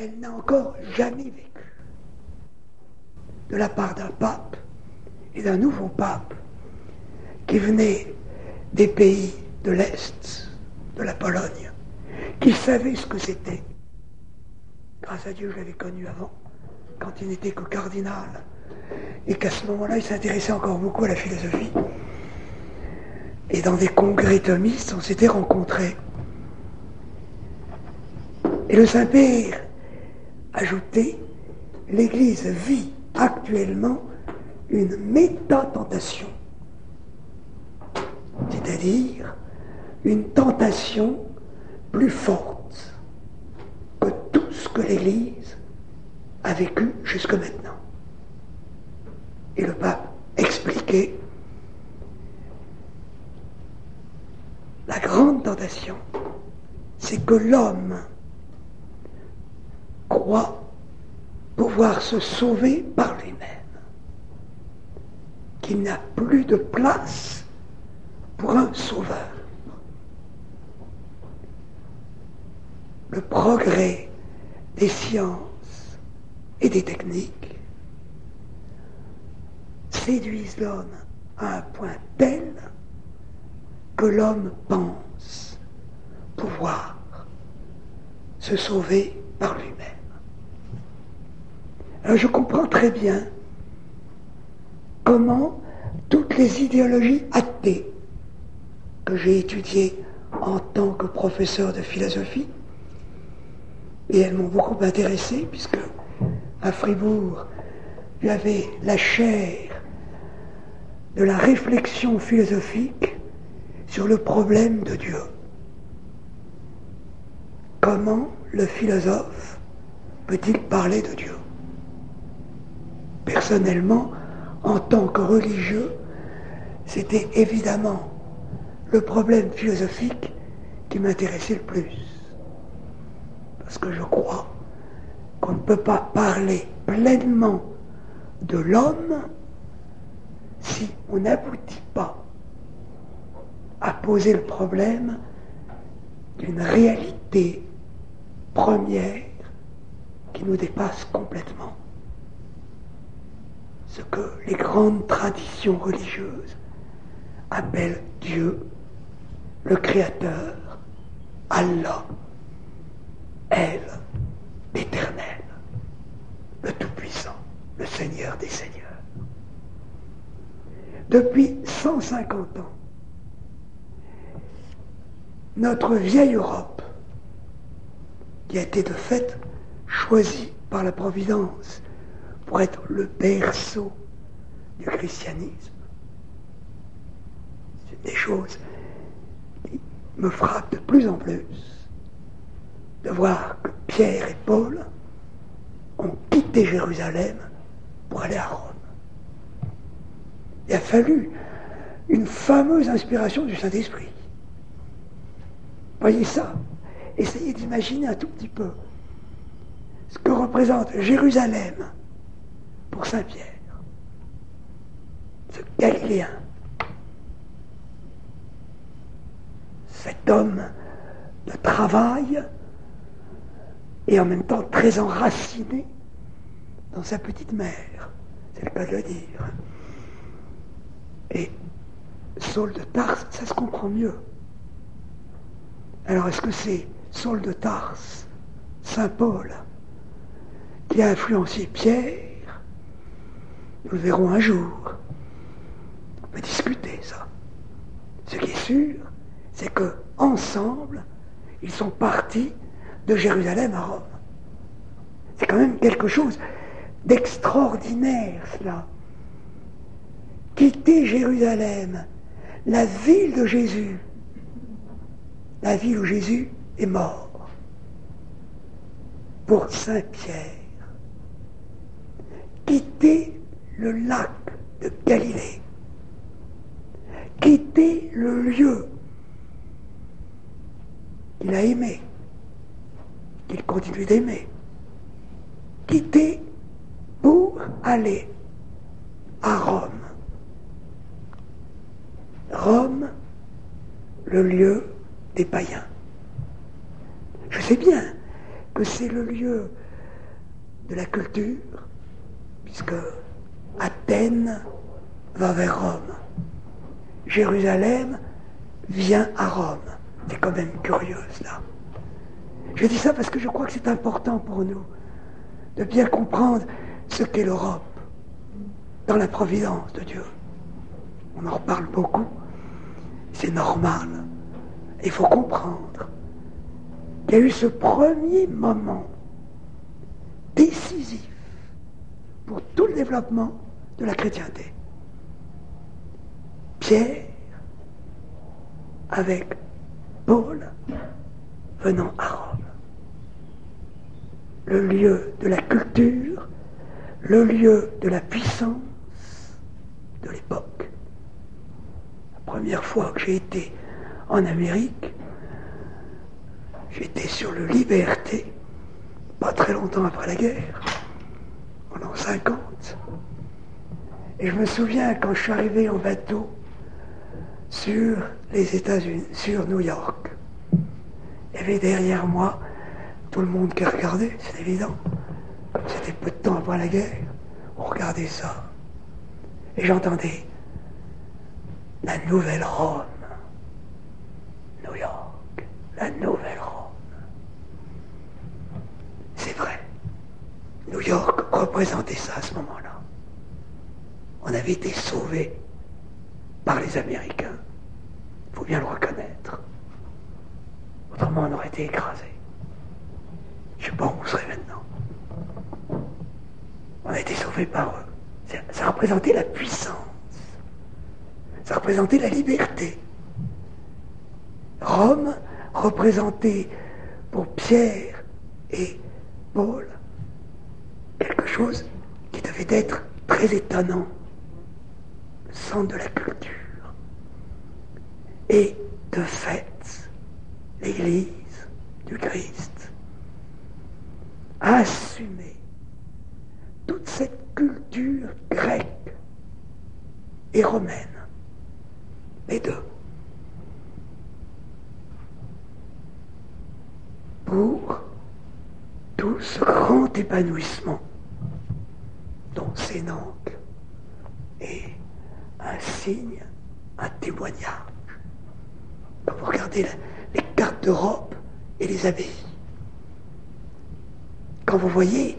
elle n'a encore jamais vécu. De la part d'un pape et d'un nouveau pape qui venait des pays de l'Est, de la Pologne, qui savait ce que c'était. Grâce à Dieu, je l'avais connu avant, quand il n'était que cardinal, et qu'à ce moment-là, il s'intéressait encore beaucoup à la philosophie. Et dans des congrès thomistes, on s'était rencontrés. Et le Saint-Père ajoutait, l'Église vit actuellement une méta-tentation, c'est-à-dire une tentation plus forte que tout ce que l'Église a vécu jusque maintenant. Et le pape expliquait la grande tentation, c'est que l'homme croit pouvoir se sauver par lui-même, qu'il n'a plus de place pour un sauveur. Le progrès des sciences et des techniques séduisent l'homme à un point tel que l'homme pense pouvoir se sauver par lui-même. Alors je comprends très bien comment toutes les idéologies athées que j'ai étudiées en tant que professeur de philosophie, et elles m'ont beaucoup intéressé, puisque à Fribourg, j'avais la chaire de la réflexion philosophique sur le problème de Dieu. Comment le philosophe peut-il parler de Dieu? Personnellement, en tant que religieux, c'était évidemment le problème philosophique qui m'intéressait le plus. Parce que je crois qu'on ne peut pas parler pleinement de l'homme si on n'aboutit pas à poser le problème d'une réalité première qui nous dépasse complètement. Ce que les grandes traditions religieuses appellent Dieu, le Créateur, Allah, Elle, l'Éternel, le Tout-Puissant, le Seigneur des Seigneurs. Depuis 150 ans, notre vieille Europe, qui a été de fait choisie par la Providence pour être le berceau du christianisme, c'est des choses qui me frappent de plus en plus, de voir que Pierre et Paul ont quitté Jérusalem pour aller à Rome. Il a fallu une fameuse inspiration du Saint-Esprit. Voyez ça, essayez d'imaginer un tout petit peu ce que représente Jérusalem pour Saint-Pierre, ce Galiléen, cet homme de travail et en même temps très enraciné dans sa petite mère, c'est le cas de le dire. Et Saul de Tarse, ça se comprend mieux. Alors est-ce que c'est Saul de Tarse, Saint Paul, qui a influencé Pierre? Nous le verrons un jour. On peut discuter ça. Ce qui est sûr, c'est que ensemble, ils sont partis de Jérusalem à Rome. C'est quand même quelque chose d'extraordinaire, cela. Quitter Jérusalem, la ville de Jésus, la ville où Jésus est mort, pour Saint-Pierre. Quitter le lac de Galilée, quitter le lieu qu'il a aimé, qu'il continue d'aimer, quitter pour aller à Rome. Rome, le lieu des païens. Je sais bien que c'est le lieu de la culture, puisque Athènes va vers Rome. Jérusalem vient à Rome. C'est quand même curieux, cela. Je dis ça parce que je crois que c'est important pour nous de bien comprendre ce qu'est l'Europe dans la providence de Dieu. On en reparle beaucoup. C'est normal. Il faut comprendre qu'il y a eu ce premier moment décisif pour tout le développement de la chrétienté. Pierre, avec Paul, venant à Rome. Le lieu de la culture, le lieu de la puissance de l'époque. La première fois que j'ai été en Amérique, j'étais sur le Liberté, pas très longtemps après la guerre, en l'an 50. Et je me souviens quand je suis arrivé en bateau sur les États-Unis, sur New York, il y avait derrière moi tout le monde qui regardait, c'est évident. C'était peu de temps après la guerre. On regardait ça. Et j'entendais la nouvelle Rome. New York, la nouvelle Rome. C'est vrai. New York représentait ça à ce moment-là. On avait été sauvés par les Américains. Il faut bien le reconnaître. Autrement, on aurait été écrasés. Je ne sais pas où on serait maintenant. On a été sauvés par eux. Ça représentait la puissance. Ça représentait la liberté. Rome représentait pour Pierre et Paul quelque chose qui devait être très étonnant. Le centre de la culture. Et de fait, l'Église du Christ a assumé toute cette culture grecque et romaine, les deux, pour tout ce grand épanouissement dont Sénanque est un signe, un témoignage. Quand vous regardez les cartes d'Europe et les abbayes, quand vous voyez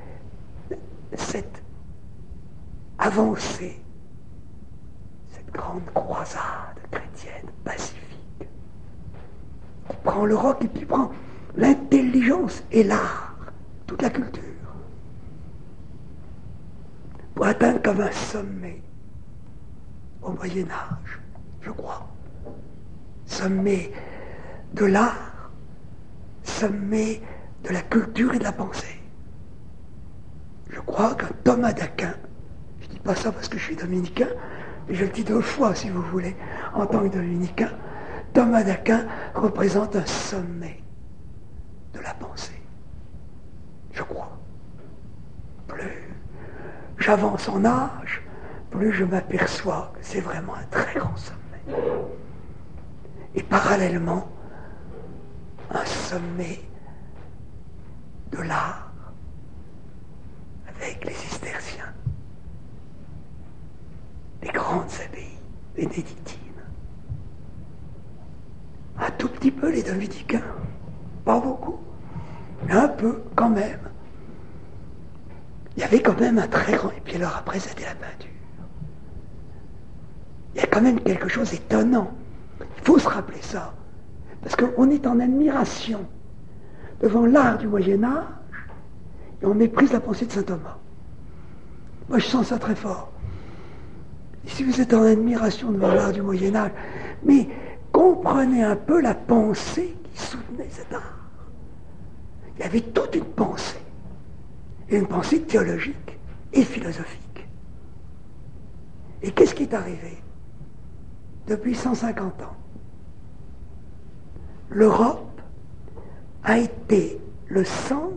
cette avancée, cette grande croisade chrétienne pacifique, qui prend le roc et qui prend l'intelligence et l'art, toute la culture, pour atteindre comme un sommet au Moyen-Âge, je crois. Sommet de l'art, sommet de la culture et de la pensée. Je crois qu'un Thomas d'Aquin, je ne dis pas ça parce que je suis dominicain, mais je le dis deux fois si vous voulez, en tant que dominicain, Thomas d'Aquin représente un sommet de la pensée. Je crois. Plus j'avance en âge, plus je m'aperçois que c'est vraiment un très grand sommet. Et parallèlement, un sommet de l'art avec les cisterciens, les grandes abbayes bénédictines, un tout petit peu les dominicains, pas beaucoup, mais un peu quand même. Il y avait quand même un très grand, et puis alors après c'était la peinture. Il y a quand même quelque chose d'étonnant. Il faut se rappeler ça, parce qu'on est en admiration devant l'art du Moyen-Âge, et on méprise la pensée de saint Thomas. Moi je sens ça très fort. Et si vous êtes en admiration devant l'art du Moyen-Âge, mais comprenez un peu la pensée qui soutenait cet art. Il y avait toute une pensée, et une pensée théologique et philosophique. Et qu'est-ce qui est arrivé depuis 150 ans? L'Europe a été le centre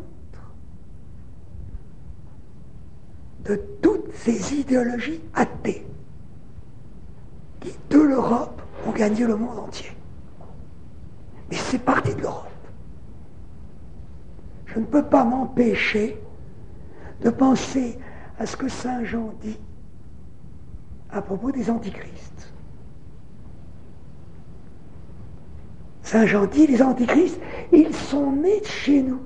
de toutes ces idéologies athées qui, de l'Europe, ont gagné le monde entier. Mais c'est parti de l'Europe. Je ne peux pas m'empêcher de penser à ce que Saint Jean dit à propos des antichrists. Saint Jean dit, les antichrists, ils sont nés de chez nous.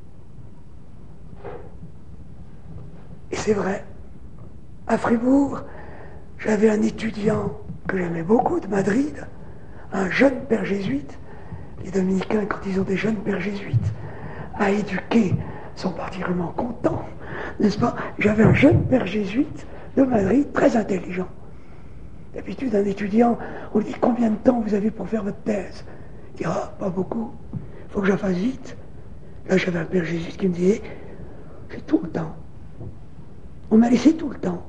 Et c'est vrai. À Fribourg, j'avais un étudiant que j'aimais beaucoup de Madrid, un jeune père jésuite. Les dominicains, quand ils ont des jeunes pères jésuites à éduquer, sont particulièrement contents, n'est-ce pas? J'avais un jeune père jésuite de Madrid, très intelligent. D'habitude, un étudiant, on lui dit combien de temps vous avez pour faire votre thèse? Il dit, ah, pas beaucoup, il faut que je la fasse vite. Là, j'avais un père jésuite qui me disait, j'ai tout le temps. On m'a laissé tout le temps.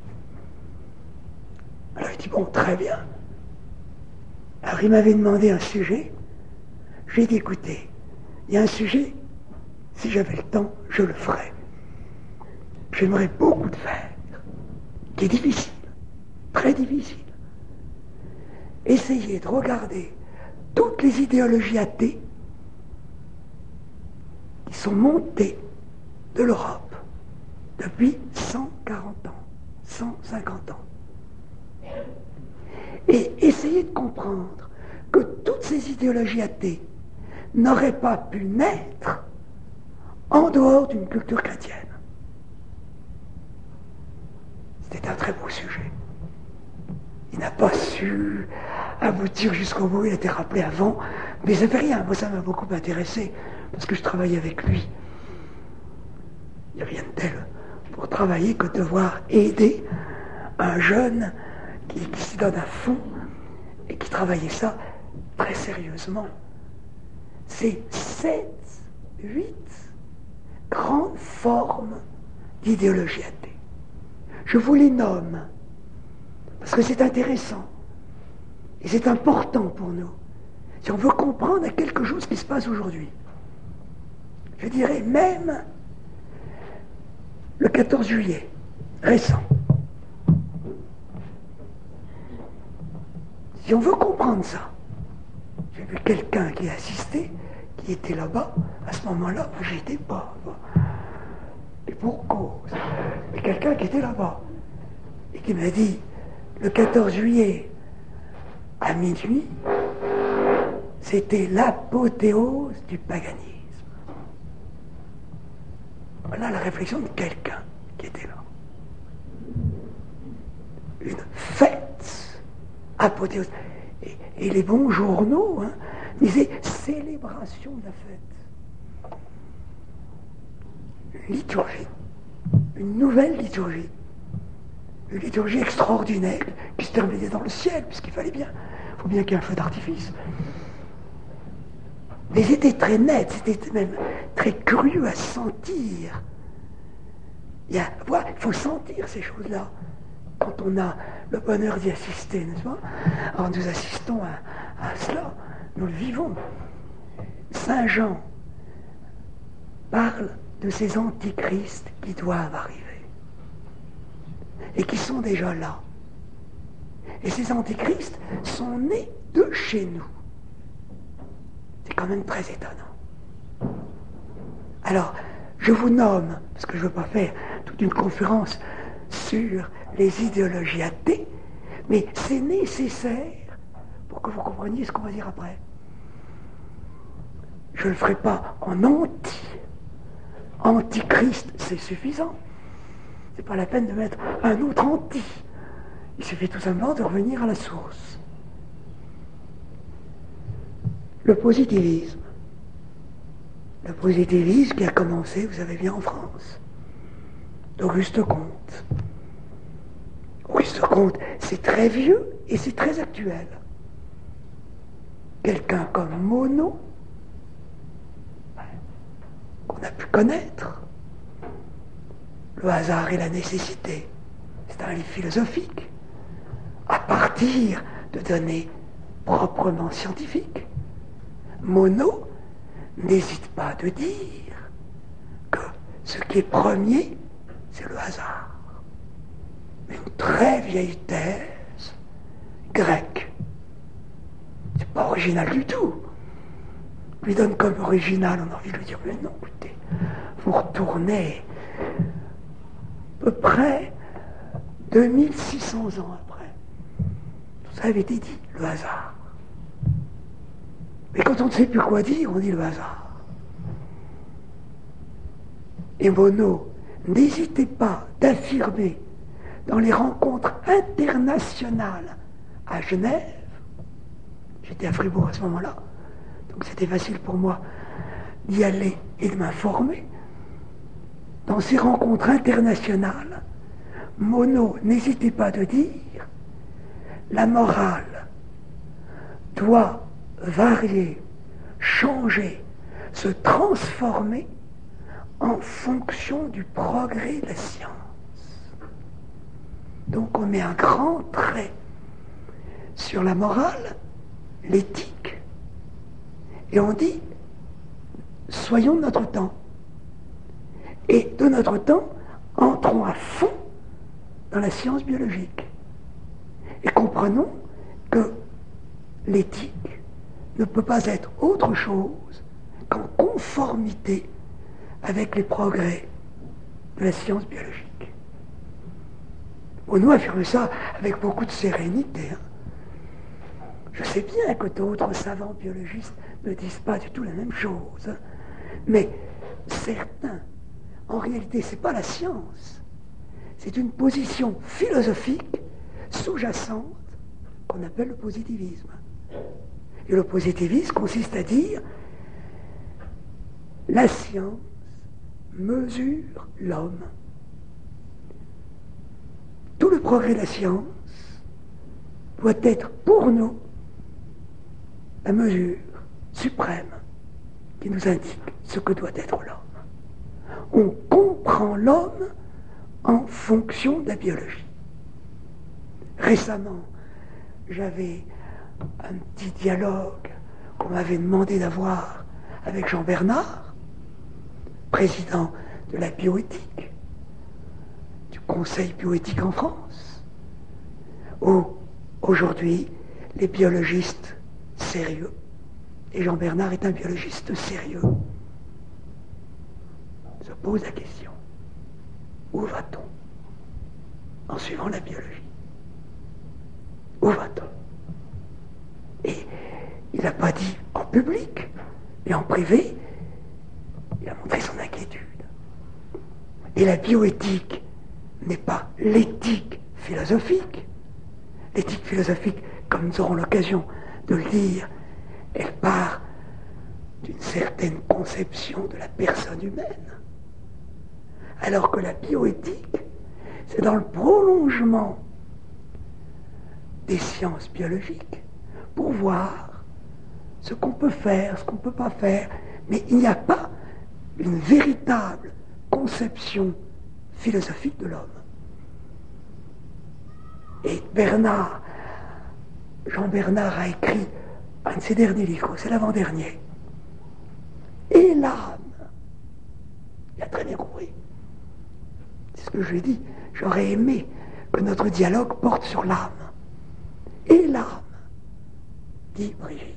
Alors il dit, bon, très bien. Alors il m'avait demandé un sujet. J'ai dit, écoutez, il y a un sujet, si j'avais le temps, je le ferais. J'aimerais beaucoup le faire, qui est difficile, très difficile. Essayez de regarder toutes les idéologies athées qui sont montées de l'Europe depuis 140 ans, 150 ans. Et essayez de comprendre que toutes ces idéologies athées n'auraient pas pu naître en dehors d'une culture chrétienne. C'était un très beau sujet. Il n'a pas su aboutir jusqu'au bout, il a été rappelé avant, mais ça fait rien. Moi, ça m'a beaucoup intéressé, parce que je travaillais avec lui. Il n'y a rien de tel pour travailler que de devoir aider un jeune qui s'y donne à fond et qui travaillait ça très sérieusement. C'est 7, 8 grandes formes d'idéologie athée. Je vous les nomme parce que c'est intéressant et c'est important pour nous si on veut comprendre quelque chose qui se passe aujourd'hui. Je dirais même le 14 juillet, récent. Si on veut comprendre ça, j'ai vu quelqu'un qui assistait, qui était là-bas, à ce moment-là, moi j'y étais pas. Et pour cause. Mais quelqu'un qui était là-bas, et qui m'a dit, le 14 juillet, à minuit, c'était l'apothéose du paganisme. Voilà la réflexion de quelqu'un qui était là. Une fête apothéose. Et les bons journaux disaient célébration de la fête. Une liturgie. Une nouvelle liturgie. Une liturgie extraordinaire qui se terminait dans le ciel, puisqu'il fallait bien. Il faut bien qu'il y ait un feu d'artifice. Mais c'était très net, c'était même très curieux à sentir. Il faut sentir ces choses-là quand on a le bonheur d'y assister, n'est-ce pas? Alors nous assistons à cela, nous le vivons. Saint Jean parle de ces antichrists qui doivent arriver et qui sont déjà là. Et ces antichrists sont nés de chez nous. C'est quand même très étonnant. Alors, je vous nomme, parce que je ne veux pas faire toute une conférence sur les idéologies athées, mais c'est nécessaire pour que vous compreniez ce qu'on va dire après. Je ne le ferai pas en antichrist, c'est suffisant. C'est pas la peine de mettre un autre anti. Il suffit tout simplement de revenir à la source. Le positivisme. Le positivisme qui a commencé, vous savez bien, en France, d'Auguste Comte. Auguste Comte, c'est très vieux et c'est très actuel. Quelqu'un comme Monod, qu'on a pu connaître, Le hasard et la nécessité, c'est un livre philosophique, à partir de données proprement scientifiques. Monod n'hésite pas de dire que ce qui est premier, c'est le hasard. Une très vieille thèse grecque. C'est pas original du tout. Lui donne comme original, on a envie de lui dire, mais non, écoutez, vous retournez peu près 2600 ans après. Tout ça avait été dit, le hasard. Mais quand on ne sait plus quoi dire, on dit le hasard. Et Monod n'hésitait pas d'affirmer dans les rencontres internationales à Genève, j'étais à Fribourg à ce moment-là, donc c'était facile pour moi d'y aller et de m'informer. Dans ces rencontres internationales, Monod n'hésitait pas de dire la morale doit varier, changer, se transformer en fonction du progrès de la science. Donc on met un grand trait sur la morale, l'éthique, et on dit soyons de notre temps. Et de notre temps, entrons à fond dans la science biologique. Et comprenons que l'éthique ne peut pas être autre chose qu'en conformité avec les progrès de la science biologique. Monod affirme ça avec beaucoup de sérénité. Je sais bien que d'autres savants biologistes ne disent pas du tout la même chose, mais certains, en réalité, ce n'est pas la science, c'est une position philosophique sous-jacente qu'on appelle le positivisme. Et le positivisme consiste à dire la science mesure l'homme. Tout le progrès de la science doit être pour nous la mesure suprême qui nous indique ce que doit être l'homme. On comprend l'homme en fonction de la biologie. Récemment, j'avais un petit dialogue qu'on m'avait demandé d'avoir avec Jean Bernard, président de la bioéthique, du Conseil bioéthique en France, où aujourd'hui les biologistes sérieux, et Jean Bernard est un biologiste sérieux, se posent la question, où va-t-on en suivant la biologie? Où va-t-on? Et il n'a pas dit en public, mais en privé, il a montré son inquiétude. Et la bioéthique n'est pas l'éthique philosophique. L'éthique philosophique, comme nous aurons l'occasion de le dire, elle part d'une certaine conception de la personne humaine. Alors que la bioéthique, c'est dans le prolongement des sciences biologiques pour voir ce qu'on peut faire, ce qu'on ne peut pas faire, mais il n'y a pas une véritable conception philosophique de l'homme. Et Jean Bernard a écrit un de ses derniers livres, c'est l'avant-dernier. Et l'âme, il a très bien compris. C'est ce que je lui ai dit. J'aurais aimé que notre dialogue porte sur l'âme. Et l'âme, dit Brigitte.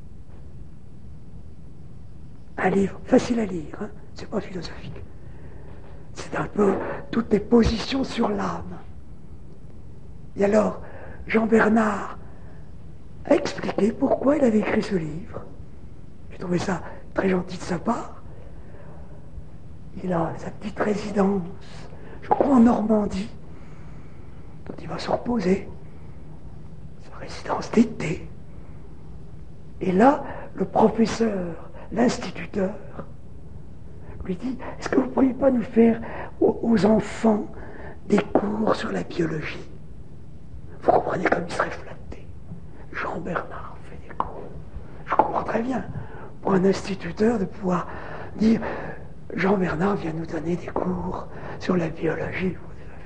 Un livre facile à lire, hein, c'est pas philosophique. C'est un peu toutes les positions sur l'âme. Et alors, Jean Bernard a expliqué pourquoi il avait écrit ce livre. J'ai trouvé ça très gentil de sa part. Il a sa petite résidence, je crois en Normandie, dont il va se reposer, sa résidence d'été. Et là, le professeur, l'instituteur, lui dit, est-ce que vous ne pourriez pas nous faire aux enfants des cours sur la biologie? Vous comprenez comme il serait flatté. Jean Bernard fait des cours. Je comprends très bien, pour un instituteur, de pouvoir dire, Jean Bernard vient nous donner des cours sur la biologie.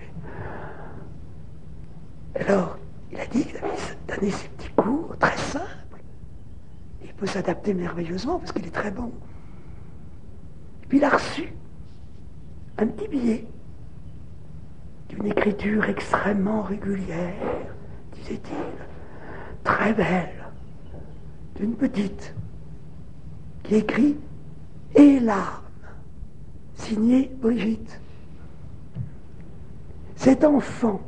Alors, il a dit qu'il avait donné ces petits cours très simples. Il peut s'adapter merveilleusement parce qu'il est très bon. Puis il a reçu un petit billet d'une écriture extrêmement régulière, disait-il, très belle, d'une petite, qui écrit « Et l'âme », signé Brigitte. cet enfant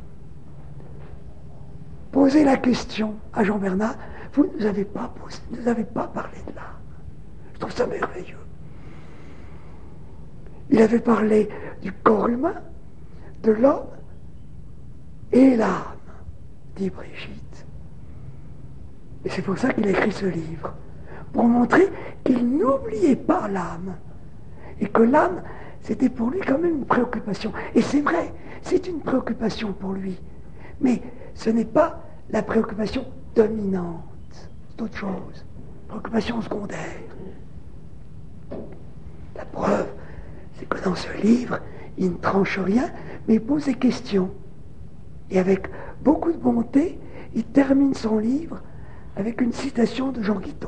posait la question à Jean Bernard, vous ne nous avez pas parlé de l'âme. Je trouve ça merveilleux. Il avait parlé du corps humain, de l'homme et l'âme, dit Brigitte. Et c'est pour ça qu'il a écrit ce livre, pour montrer qu'il n'oubliait pas l'âme, et que l'âme, c'était pour lui quand même une préoccupation. Et c'est vrai, c'est une préoccupation pour lui, mais ce n'est pas la préoccupation dominante, c'est autre chose, préoccupation secondaire. La preuve, c'est que dans ce livre, il ne tranche rien, mais il pose des questions. Et avec beaucoup de bonté, il termine son livre avec une citation de Jean Guiton,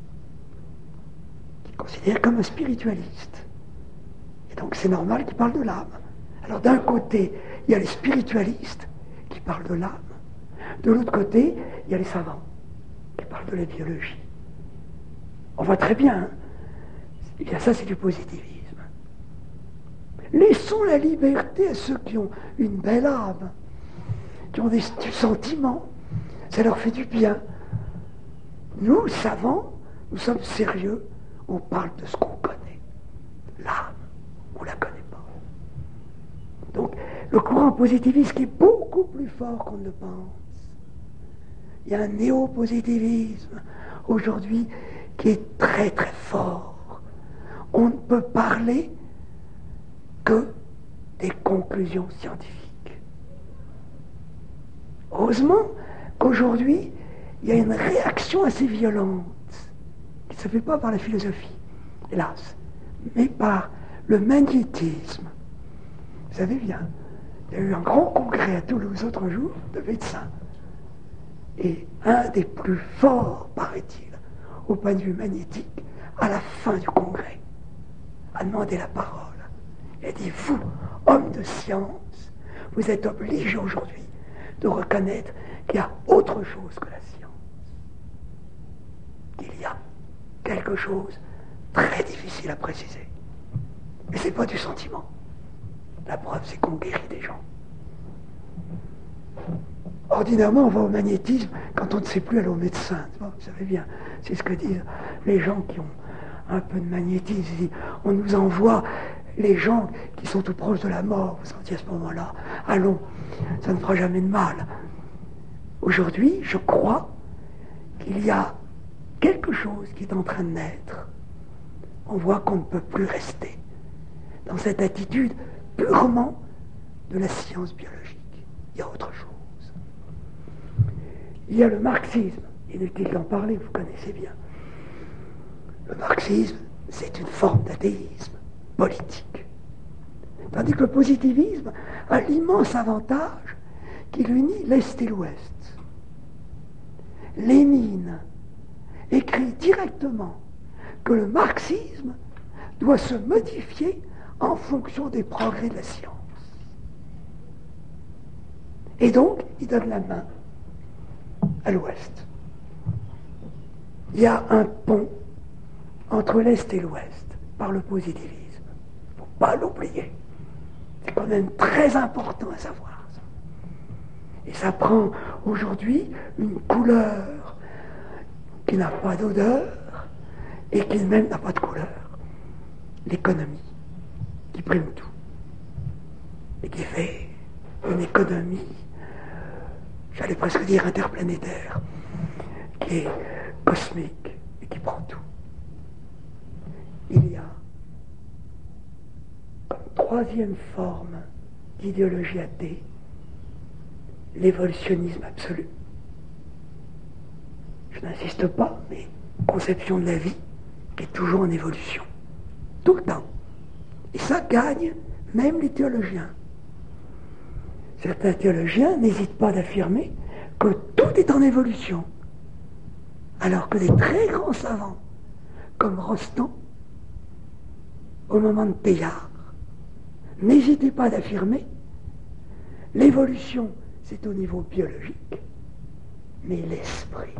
qu'il considère comme un spiritualiste. Et donc c'est normal qu'il parle de l'âme. Alors d'un côté, il y a les spiritualistes qui parlent de l'âme. De l'autre côté, il y a les savants qui parlent de la biologie. On voit très bien, hein. Eh bien ça c'est du positivisme. Laissons la liberté à ceux qui ont une belle âme, qui ont du sentiment. Ça leur fait du bien. Nous, savants, nous sommes sérieux, on parle de ce qu'on connaît. L'âme, on ne la connaît pas. Donc, le courant positiviste qui est beaucoup plus fort qu'on ne le pense. Il y a un néo-positivisme aujourd'hui qui est très très fort. On ne peut parler que des conclusions scientifiques. Heureusement qu'aujourd'hui, il y a une réaction assez violente qui ne se fait pas par la philosophie, hélas, mais par le magnétisme. Vous savez bien, il y a eu un grand congrès à Toulouse l'autre jour de médecins. Et un des plus forts, paraît-il, au point de vue magnétique, à la fin du congrès, a demandé la parole. Il a dit, vous, hommes de science, vous êtes obligés aujourd'hui de reconnaître qu'il y a autre chose que la science. Il y a quelque chose très difficile à préciser. Mais ce n'est pas du sentiment. La preuve, c'est qu'on guérit des gens. Ordinairement, on va au magnétisme quand on ne sait plus aller au médecin. Vous savez bien, c'est ce que disent les gens qui ont un peu de magnétisme. On nous envoie les gens qui sont tout proches de la mort. Vous sentez à ce moment-là, allons, ça ne fera jamais de mal. Aujourd'hui, je crois qu'il y a quelque chose qui est en train de naître. On voit qu'on ne peut plus rester dans cette attitude purement de la science biologique. Il y a autre chose. Il y a le marxisme. Inutile d'en parler, vous connaissez bien. Le marxisme, c'est une forme d'athéisme politique. Tandis que le positivisme a l'immense avantage qu'il unit l'Est et l'Ouest. Lénine écrit directement que le marxisme doit se modifier en fonction des progrès de la science. Et donc, il donne la main à l'Ouest. Il y a un pont entre l'Est et l'Ouest par le positivisme. Il ne faut pas l'oublier. C'est quand même très important à savoir ça. Et ça prend aujourd'hui une couleur qui n'a pas d'odeur et qui même n'a pas de couleur. L'économie qui prime tout et qui fait une économie, j'allais presque dire interplanétaire, qui est cosmique et qui prend tout. Il y a comme troisième forme d'idéologie athée l'évolutionnisme absolu. Je n'insiste pas, mais conception de la vie qui est toujours en évolution, tout le temps. Et ça gagne même les théologiens. Certains théologiens n'hésitent pas d'affirmer que tout est en évolution, alors que des très grands savants, comme Rostand, au moment de Teilhard, n'hésitez pas d'affirmer l'évolution, c'est au niveau biologique, mais l'esprit.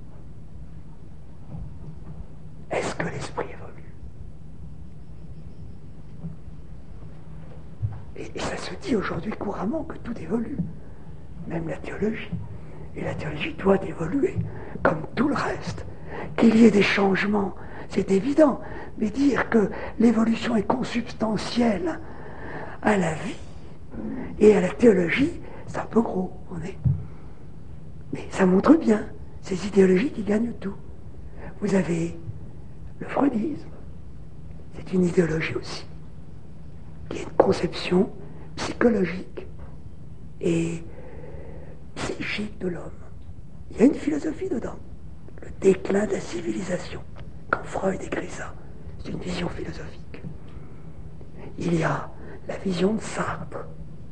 Est-ce que l'esprit évolue? Et ça se dit aujourd'hui couramment que tout évolue, même la théologie. Et la théologie doit évoluer, comme tout le reste. Qu'il y ait des changements, c'est évident, mais dire que l'évolution est consubstantielle à la vie et à la théologie, c'est un peu gros, mais ça montre bien ces idéologies qui gagnent tout. Vous avez le freudisme, c'est une idéologie aussi, qui est une conception psychologique et psychique de l'homme. Il y a une philosophie dedans, le déclin de la civilisation. Quand Freud écrit ça, c'est une vision philosophique. Il y a la vision de Sartre,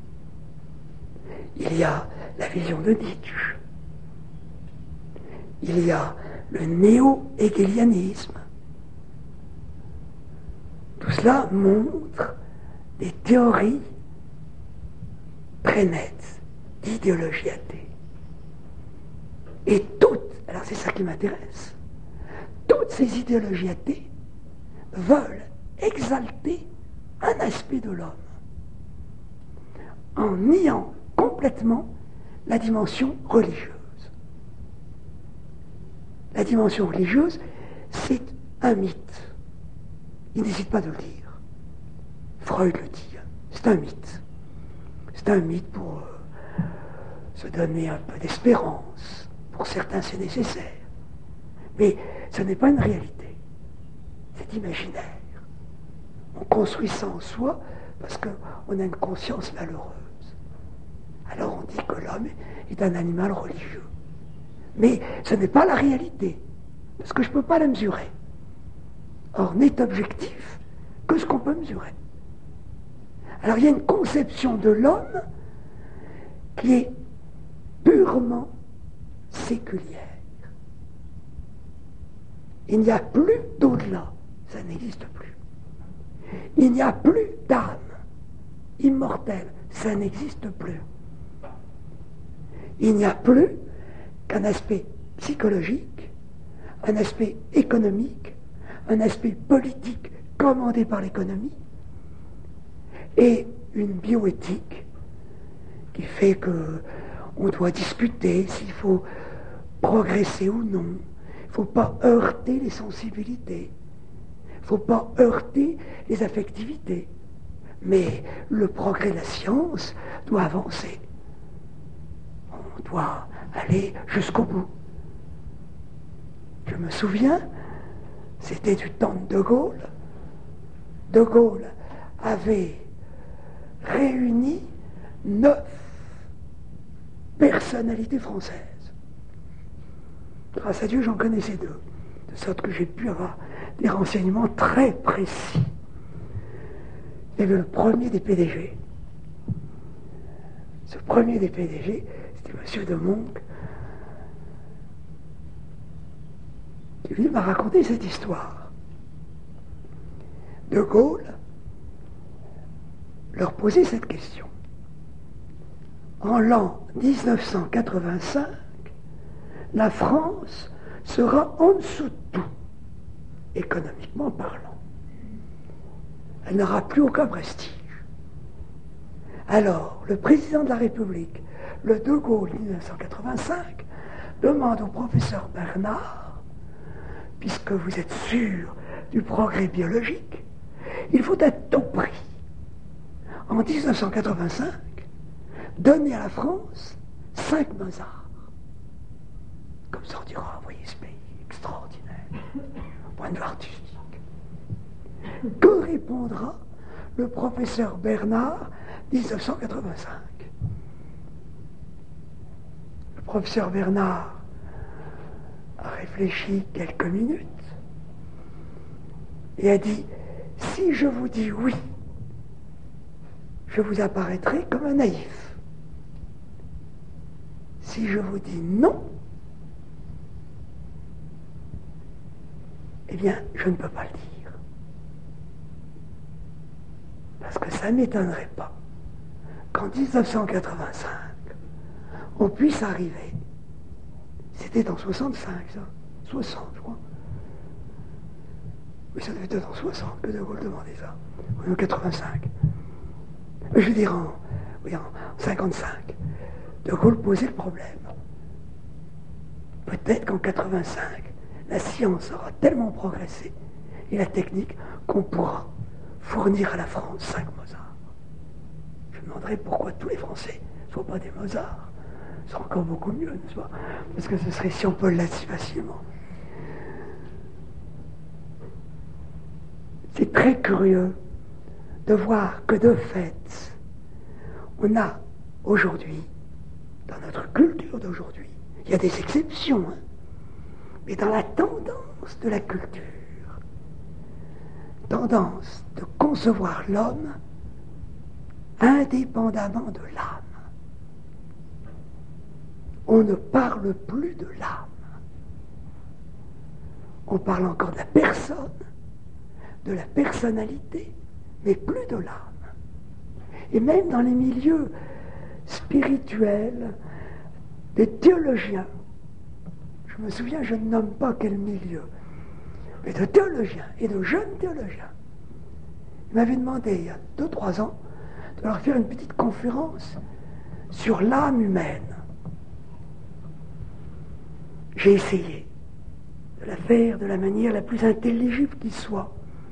il y a la vision de Nietzsche, il y a le néo-hegelianisme. Tout cela montre des théories très nettes d'idéologie athée. Et toutes, alors c'est ça qui m'intéresse, toutes ces idéologies athées veulent exalter un aspect de l'homme en niant complètement la dimension religieuse. La dimension religieuse, c'est un mythe. Il n'hésite pas de le dire. Freud le dit. C'est un mythe. C'est un mythe pour se donner un peu d'espérance. Pour certains, c'est nécessaire. Mais ce n'est pas une réalité. C'est imaginaire. On construit ça en soi parce qu'on a une conscience malheureuse. Alors on dit que l'homme est un animal religieux. Mais ce n'est pas la réalité, parce que je ne peux pas la mesurer. Or, n'est objectif que ce qu'on peut mesurer. Alors il y a une conception de l'homme qui est purement séculière. Il n'y a plus d'au-delà, ça n'existe plus. Il n'y a plus d'âme immortelle, ça n'existe plus. Il n'y a plus qu'un aspect psychologique, un aspect économique, un aspect politique commandé par l'économie, et une bioéthique qui fait qu'on doit discuter s'il faut progresser ou non. Il ne faut pas heurter les sensibilités. Il ne faut pas heurter les affectivités. Mais le progrès de la science doit avancer. On doit aller jusqu'au bout. Je me souviens, c'était du temps de De Gaulle. De Gaulle avait réuni 9 personnalités françaises. Grâce à Dieu, j'en connaissais 2, de sorte que j'ai pu avoir des renseignements très précis. Il y avait le premier des PDG. Ce premier des PDG, c'était M. de Monck, qui lui m'a raconté cette histoire. De Gaulle leur posait cette question. En l'an 1985, la France sera en dessous de tout, économiquement parlant. Elle n'aura plus aucun prestige. Alors, le président de la République, le De Gaulle 1985, demande au professeur Bernard, puisque vous êtes sûr du progrès biologique, il faut à tout prix, en 1985, donner à la France 5 Mozart. Comme ça on dira, vous voyez ce pays extraordinaire, au point de vue artistique. Que répondra le professeur Bernard 1985? Le professeur Bernard a réfléchi quelques minutes et a dit, si je vous dis oui, je vous apparaîtrai comme un naïf. Si je vous dis non, eh bien, je ne peux pas le dire. Parce que ça ne m'étonnerait pas qu'en 1985, on puisse arriver. C'était en 65, ça. 60, je crois. Oui, ça devait être en 60 que De Gaulle demandait ça. Ou en 85. Je veux dire, en 55, De Gaulle posait le problème. Peut-être qu'en 85, la science aura tellement progressé, et la technique, qu'on pourra fournir à la France 5 Mozart. Je me demanderai pourquoi tous les Français ne soient pas des Mozart. Ce serait encore beaucoup mieux, n'est-ce pas? Parce que ce serait si on peut le laisser facilement. C'est très curieux de voir que de fait, on a aujourd'hui, dans notre culture d'aujourd'hui, il y a des exceptions, hein, mais dans la tendance de la culture, tendance de concevoir l'homme indépendamment de l'âme. On ne parle plus de l'âme. On parle encore de la personne, de la personnalité, mais plus de l'âme. Et même dans les milieux spirituels, des théologiens, je me souviens, je ne nomme pas quel milieu, mais de théologiens et de jeunes théologiens, ils m'avaient demandé il y a 2-3 ans de leur faire une petite conférence sur l'âme humaine. J'ai essayé de la faire de la manière la plus intelligible qui soit.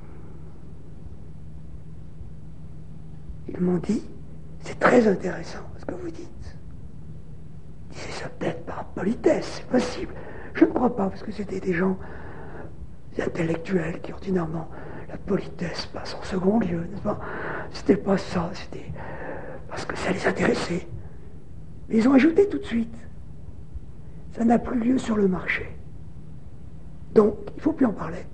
Ils m'ont dit, c'est très intéressant ce que vous dites. C'est ça peut-être par politesse, c'est possible. Je ne crois pas, parce que c'était des gens intellectuels qui ordinairement la politesse passe en second lieu, n'est-ce pas? C'était pas ça, c'était parce que ça les intéressait. Mais ils ont ajouté tout de suite, ça n'a plus lieu sur le marché. Donc, il ne faut plus en parler.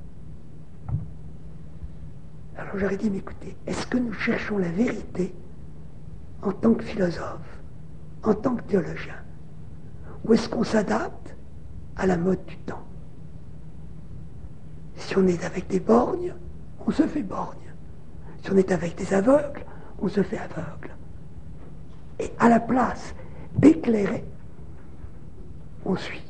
Alors j'aurais dit, mais écoutez, est-ce que nous cherchons la vérité en tant que philosophe, en tant que théologien, ou est-ce qu'on s'adapte à la mode du temps? Si on est avec des borgnes, on se fait borgne. Si on est avec des aveugles, on se fait aveugle. Et à la place d'éclairer, on suit.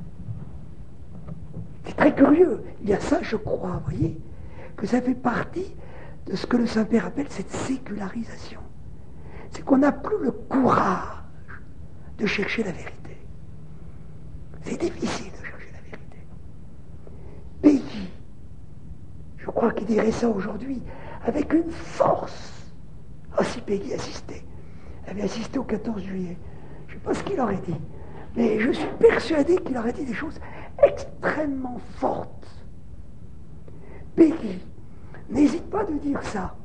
C'est très curieux. Il y a ça, je crois, vous voyez, que ça fait partie de ce que le Saint-Père appelle cette sécularisation. C'est qu'on n'a plus le courage de chercher la vérité. C'est difficile de chercher la vérité. Peggy, je crois qu'il dirait ça aujourd'hui, avec une force. Ah, si Peggy assistait. Elle avait assisté au 14 juillet. Je ne sais pas ce qu'il aurait dit, mais je suis persuadé qu'il aurait dit des choses extrêmement fortes. Peggy, n'hésite pas de dire ça.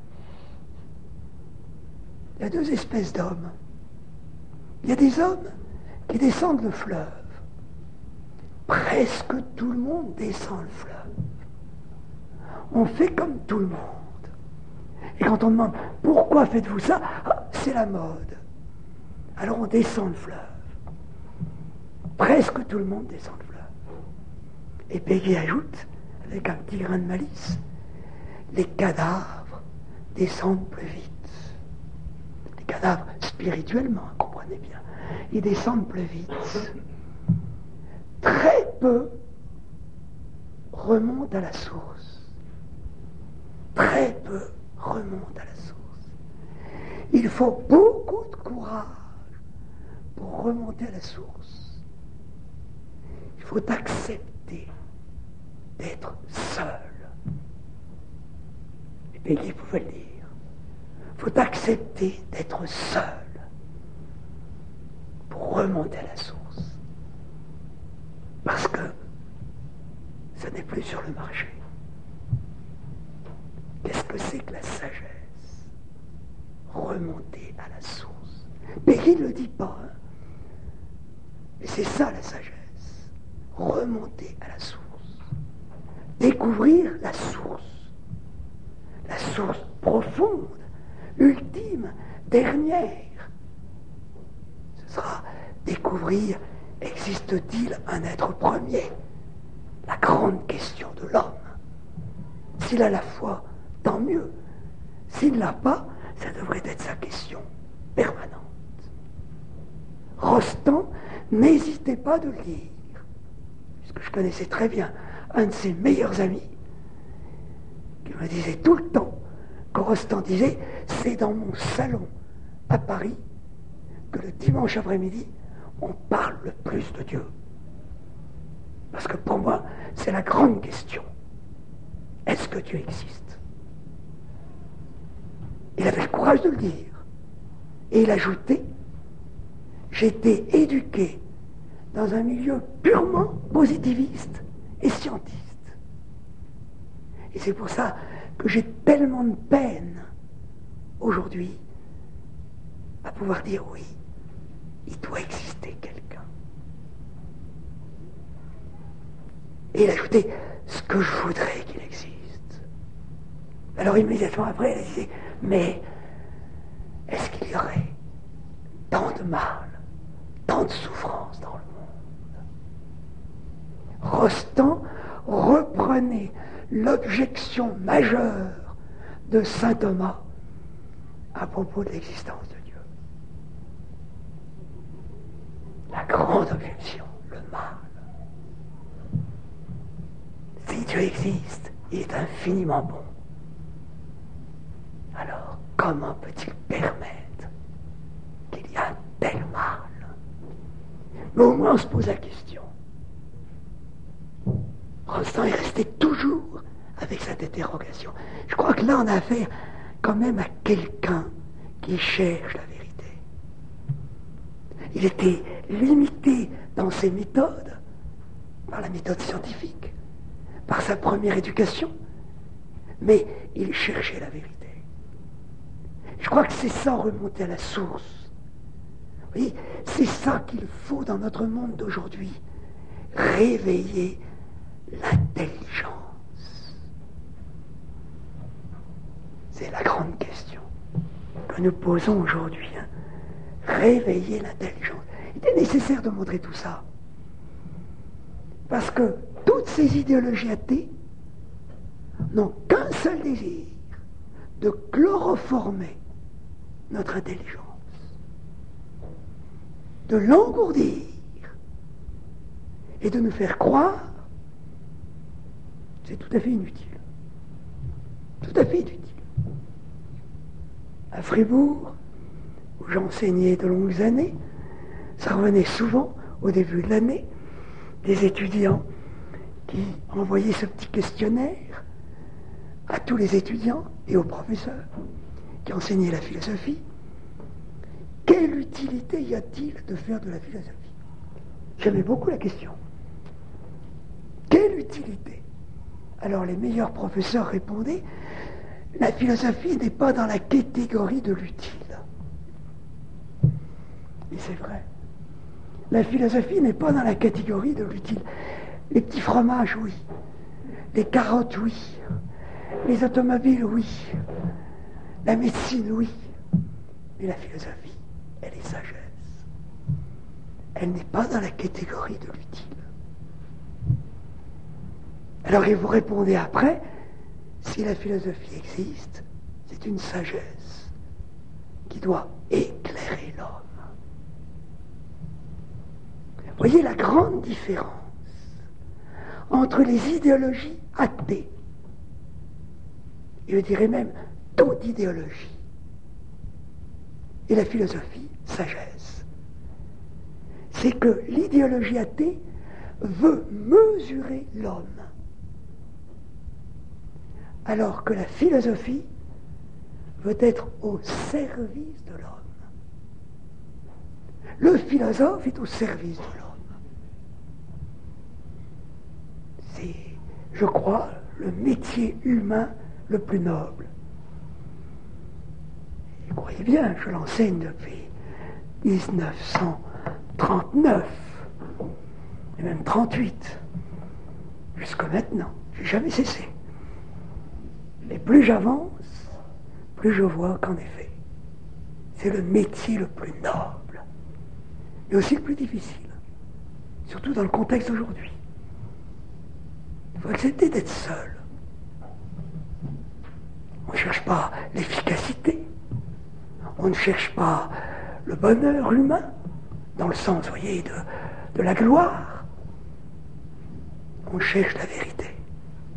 Il y a 2 espèces d'hommes. Il y a des hommes qui descendent le fleuve. Presque tout le monde descend le fleuve. On fait comme tout le monde. Et quand on demande pourquoi faites-vous ça, c'est la mode. Alors on descend le fleuve. Presque tout le monde descend le fleuve. Et Peggy ajoute, avec un petit grain de malice, les cadavres descendent plus vite. Les cadavres, spirituellement, comprenez bien, ils descendent plus vite. Très peu remontent à la source. Très peu remontent à la source. Il faut beaucoup de courage pour remonter à la source. Il faut accepter d'être seul. Et Peggy pouvait le dire. Il faut accepter d'être seul pour remonter à la source. Parce que ça n'est plus sur le marché. Qu'est-ce que c'est que la sagesse? Remonter à la source. Peggy ne le dit pas, hein. Mais c'est ça la sagesse. Remonter à la source. Découvrir la source. La source profonde, ultime, dernière. Ce sera découvrir, existe-t-il un être premier? La grande question de l'homme. S'il a la foi, tant mieux. S'il ne l'a pas, ça devrait être sa question permanente. Rostand, n'hésitez pas de lire, puisque je connaissais très bien un de ses meilleurs amis, qui me disait tout le temps, quand Rostand disait, c'est dans mon salon à Paris que le dimanche après-midi, on parle le plus de Dieu. Parce que pour moi, c'est la grande question. Est-ce que Dieu existe? Il avait le courage de le dire. Et il ajoutait, j'ai été éduqué dans un milieu purement positiviste et scientiste. Et c'est pour ça que j'ai tellement de peine aujourd'hui à pouvoir dire oui, il doit exister quelqu'un. Et il ajoutait ce que je voudrais qu'il existe. Alors immédiatement après, elle disait, mais est-ce qu'il y aurait tant de mal, tant de souffrance dans le monde? Rostand reprenait l'objection majeure de saint Thomas à propos de l'existence de Dieu. La grande objection, le mal. Si Dieu existe, il est infiniment bon. Alors, comment peut-il permettre qu'il y ait un tel mal? Mais au moins on se pose la question. Rostand est resté toujours avec cette interrogation. Je crois que là on a affaire quand même à quelqu'un qui cherche la vérité. Il était limité dans ses méthodes par la méthode scientifique, par sa première éducation, mais il cherchait la vérité. Je crois que c'est ça, remonter à la source. Vous voyez, c'est ça qu'il faut dans notre monde d'aujourd'hui. Réveiller l'intelligence. C'est la grande question que nous posons aujourd'hui. Réveiller l'intelligence. Il est nécessaire de montrer tout ça. Parce que toutes ces idéologies athées n'ont qu'un seul désir, de chloroformer notre intelligence, de l'engourdir et de nous faire croire, c'est tout à fait inutile. Tout à fait inutile. À Fribourg, où j'enseignais de longues années, ça revenait souvent au début de l'année, des étudiants qui envoyaient ce petit questionnaire à tous les étudiants et aux professeurs qui enseignaient la philosophie. Quelle utilité y a-t-il de faire de la philosophie? J'aimais beaucoup la question. Quelle utilité? Alors les meilleurs professeurs répondaient, la philosophie n'est pas dans la catégorie de l'utile. Et c'est vrai. La philosophie n'est pas dans la catégorie de l'utile. Les petits fromages, oui. Les carottes, oui. Les automobiles, oui. La médecine, oui. Mais la philosophie, elle est sagesse. Elle n'est pas dans la catégorie de l'utile. Alors il vous répondez après, si la philosophie existe, c'est une sagesse qui doit éclairer l'homme. Voyez la grande différence entre les idéologies athées, et je dirais même toute idéologie, et la philosophie sagesse. C'est que l'idéologie athée veut mesurer l'homme, alors que la philosophie veut être au service de l'homme. Le philosophe est au service de l'homme. C'est, je crois, le métier humain le plus noble. Et croyez bien, je l'enseigne depuis 1939, et même 38, jusqu'à maintenant. J'ai jamais cessé. Et plus j'avance, plus je vois qu'en effet, c'est le métier le plus noble, mais aussi le plus difficile, surtout dans le contexte d'aujourd'hui. Il faut accepter d'être seul. On ne cherche pas l'efficacité, on ne cherche pas le bonheur humain, dans le sens, vous voyez, de la gloire. On cherche la vérité.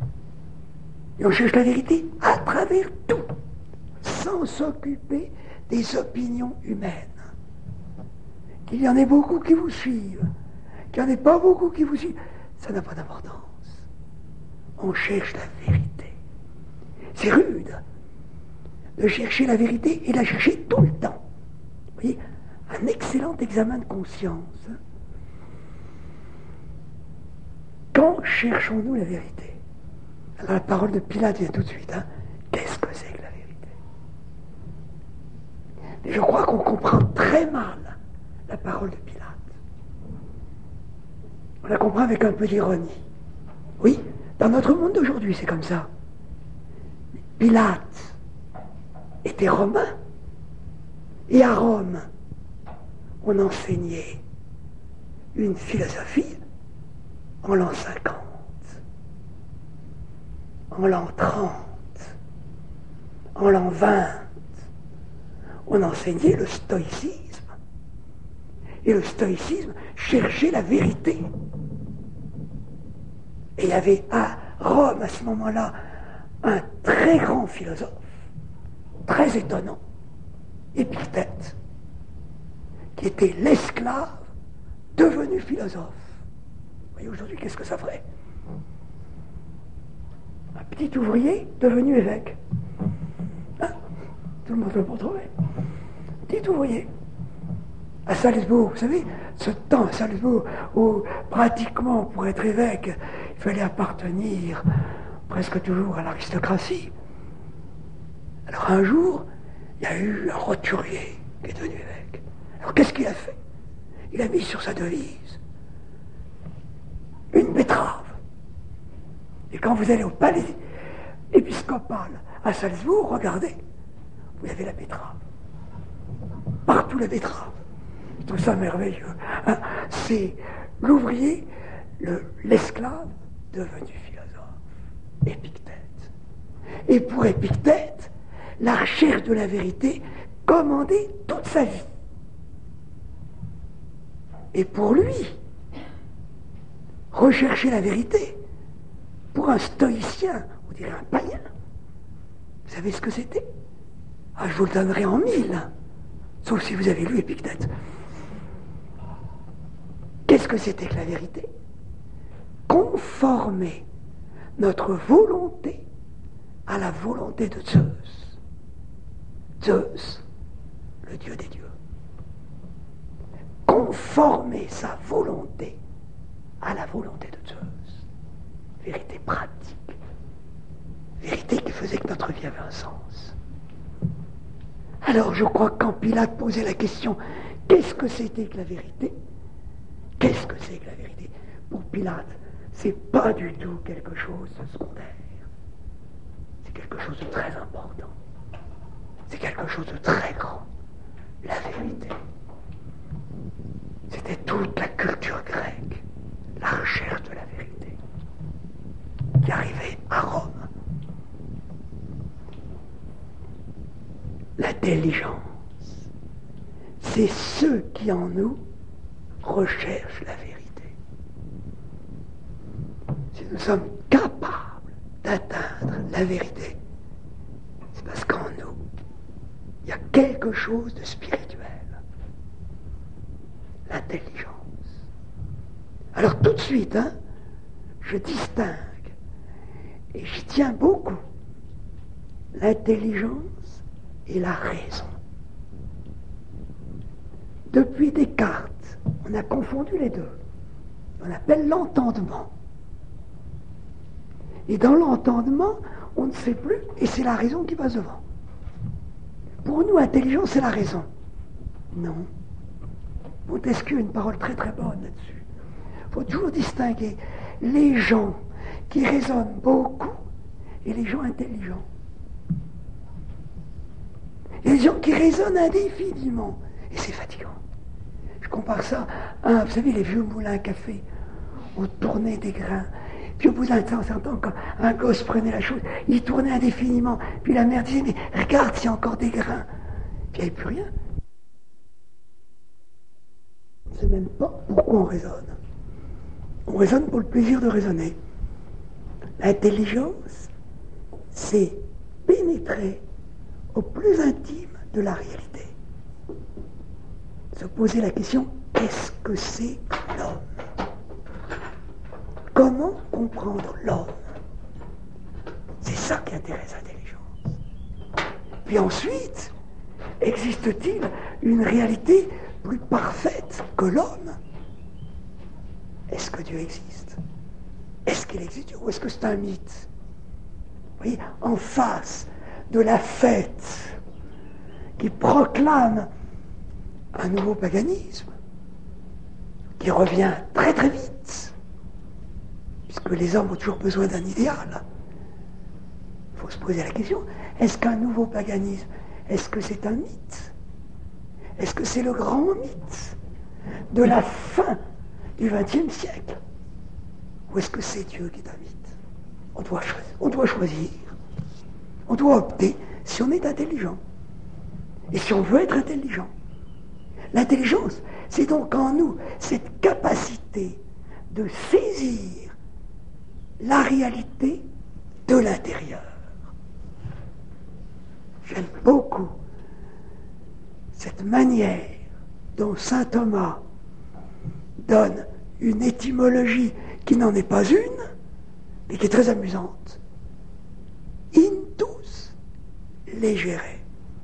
Et on cherche la vérité à travers tout, sans s'occuper des opinions humaines. Qu'il y en ait beaucoup qui vous suivent, qu'il n'y en ait pas beaucoup qui vous suivent, ça n'a pas d'importance. On cherche la vérité. C'est rude de chercher la vérité et de la chercher tout le temps. Vous voyez, un excellent examen de conscience. Quand cherchons-nous la vérité? Alors la parole de Pilate vient tout de suite. Qu'est-ce que c'est que la vérité? Et je crois qu'on comprend très mal la parole de Pilate. On la comprend avec un peu d'ironie. Oui, dans notre monde d'aujourd'hui, c'est comme ça. Pilate était romain. Et à Rome, on enseignait une philosophie en l'an 50, en l'an 30, en l'an 20. On enseignait le stoïcisme. Et le stoïcisme cherchait la vérité. Et il y avait à Rome, à ce moment-là, un très grand philosophe, très étonnant, Épictète, qui était l'esclave devenu philosophe. Vous voyez, aujourd'hui, qu'est-ce que ça ferait? Un petit ouvrier devenu évêque. Tout le monde peut pas trouver. Petit ouvrier. À Salzbourg, vous savez, ce temps à Salzbourg où pratiquement pour être évêque, il fallait appartenir presque toujours à l'aristocratie. Alors un jour, il y a eu un roturier qui est devenu évêque. Alors qu'est-ce qu'il a fait? Il a mis sur sa devise une betterave. Et quand vous allez au palais épiscopal à Salzbourg, regardez, vous avez la betterave. Partout la betterave. Tout ça merveilleux. C'est l'ouvrier, l'esclave devenu philosophe. Épictète. Et pour Épictète, la recherche de la vérité commandait toute sa vie. Et pour lui, rechercher la vérité, pour un stoïcien, on dirait un païen, vous savez ce que c'était? Je vous le donnerai en 1000, sauf si vous avez lu Épictète. Qu'est-ce que c'était que la vérité? Conformer notre volonté à la volonté de Zeus. Zeus, le dieu des dieux. Conformer sa volonté à la volonté de Zeus. Vérité pratique. Vérité qui faisait que notre vie avait un sens. Alors je crois que quand Pilate posait la question, qu'est-ce que c'était que la vérité? Qu'est-ce que c'est que la vérité? Pour Pilate, c'est pas du tout quelque chose de secondaire. C'est quelque chose de très important. C'est quelque chose de très grand. La vérité. C'était toute la culture grecque, la recherche de la vérité, qui arrivait à Rome. L'intelligence, c'est ceux qui en nous recherchent la vérité. Si nous sommes capables d'atteindre la vérité, c'est parce qu'en nous, il y a quelque chose de spirituel. L'intelligence. Alors tout de suite, je distingue, et j'y tiens beaucoup, l'intelligence et la raison. Depuis Descartes, on a confondu les deux. On appelle l'entendement. Et dans l'entendement, on ne sait plus, et c'est la raison qui passe devant. Pour nous, intelligence, c'est la raison. Non. Montesquieu a une parole très très bonne là-dessus. Il faut toujours distinguer les gens qui raisonnent beaucoup et les gens intelligents. Les gens qui raisonnent indéfiniment, et c'est fatigant. Je compare ça à, vous savez, les vieux moulins à café, on tournait des grains. Vieux moulin de temps en temps, quand un gosse prenait la chose, il tournait indéfiniment. Puis la mère disait, mais regarde, s'il y a encore des grains. Puis il n'y avait plus rien. On ne sait même pas pourquoi on raisonne. On raisonne pour le plaisir de raisonner. L'intelligence, c'est pénétrer au plus intime de la réalité. se poser la question, qu'est-ce que c'est que l'homme? Comment comprendre l'homme? C'est ça qui intéresse l'intelligence. Puis ensuite, existe-t-il une réalité plus parfaite que l'homme? Est-ce que Dieu existe? Est-ce qu'il existe ou est-ce que c'est un mythe? Vous voyez, en face de la fête qui proclame un nouveau paganisme, qui revient très très vite, puisque les hommes ont toujours besoin d'un idéal. Il faut se poser la question, est-ce qu'un nouveau paganisme, est-ce que c'est un mythe? Est-ce que c'est le grand mythe de la fin du XXe siècle? Ou est-ce que c'est Dieu qui est un mythe? On doit choisir. On doit opter si on est intelligent. Et si on veut être intelligent. L'intelligence, c'est donc en nous cette capacité de saisir la réalité de l'intérieur. J'aime beaucoup cette manière dont saint Thomas donne une étymologie qui n'en est pas une, mais qui est très amusante. Intus legere.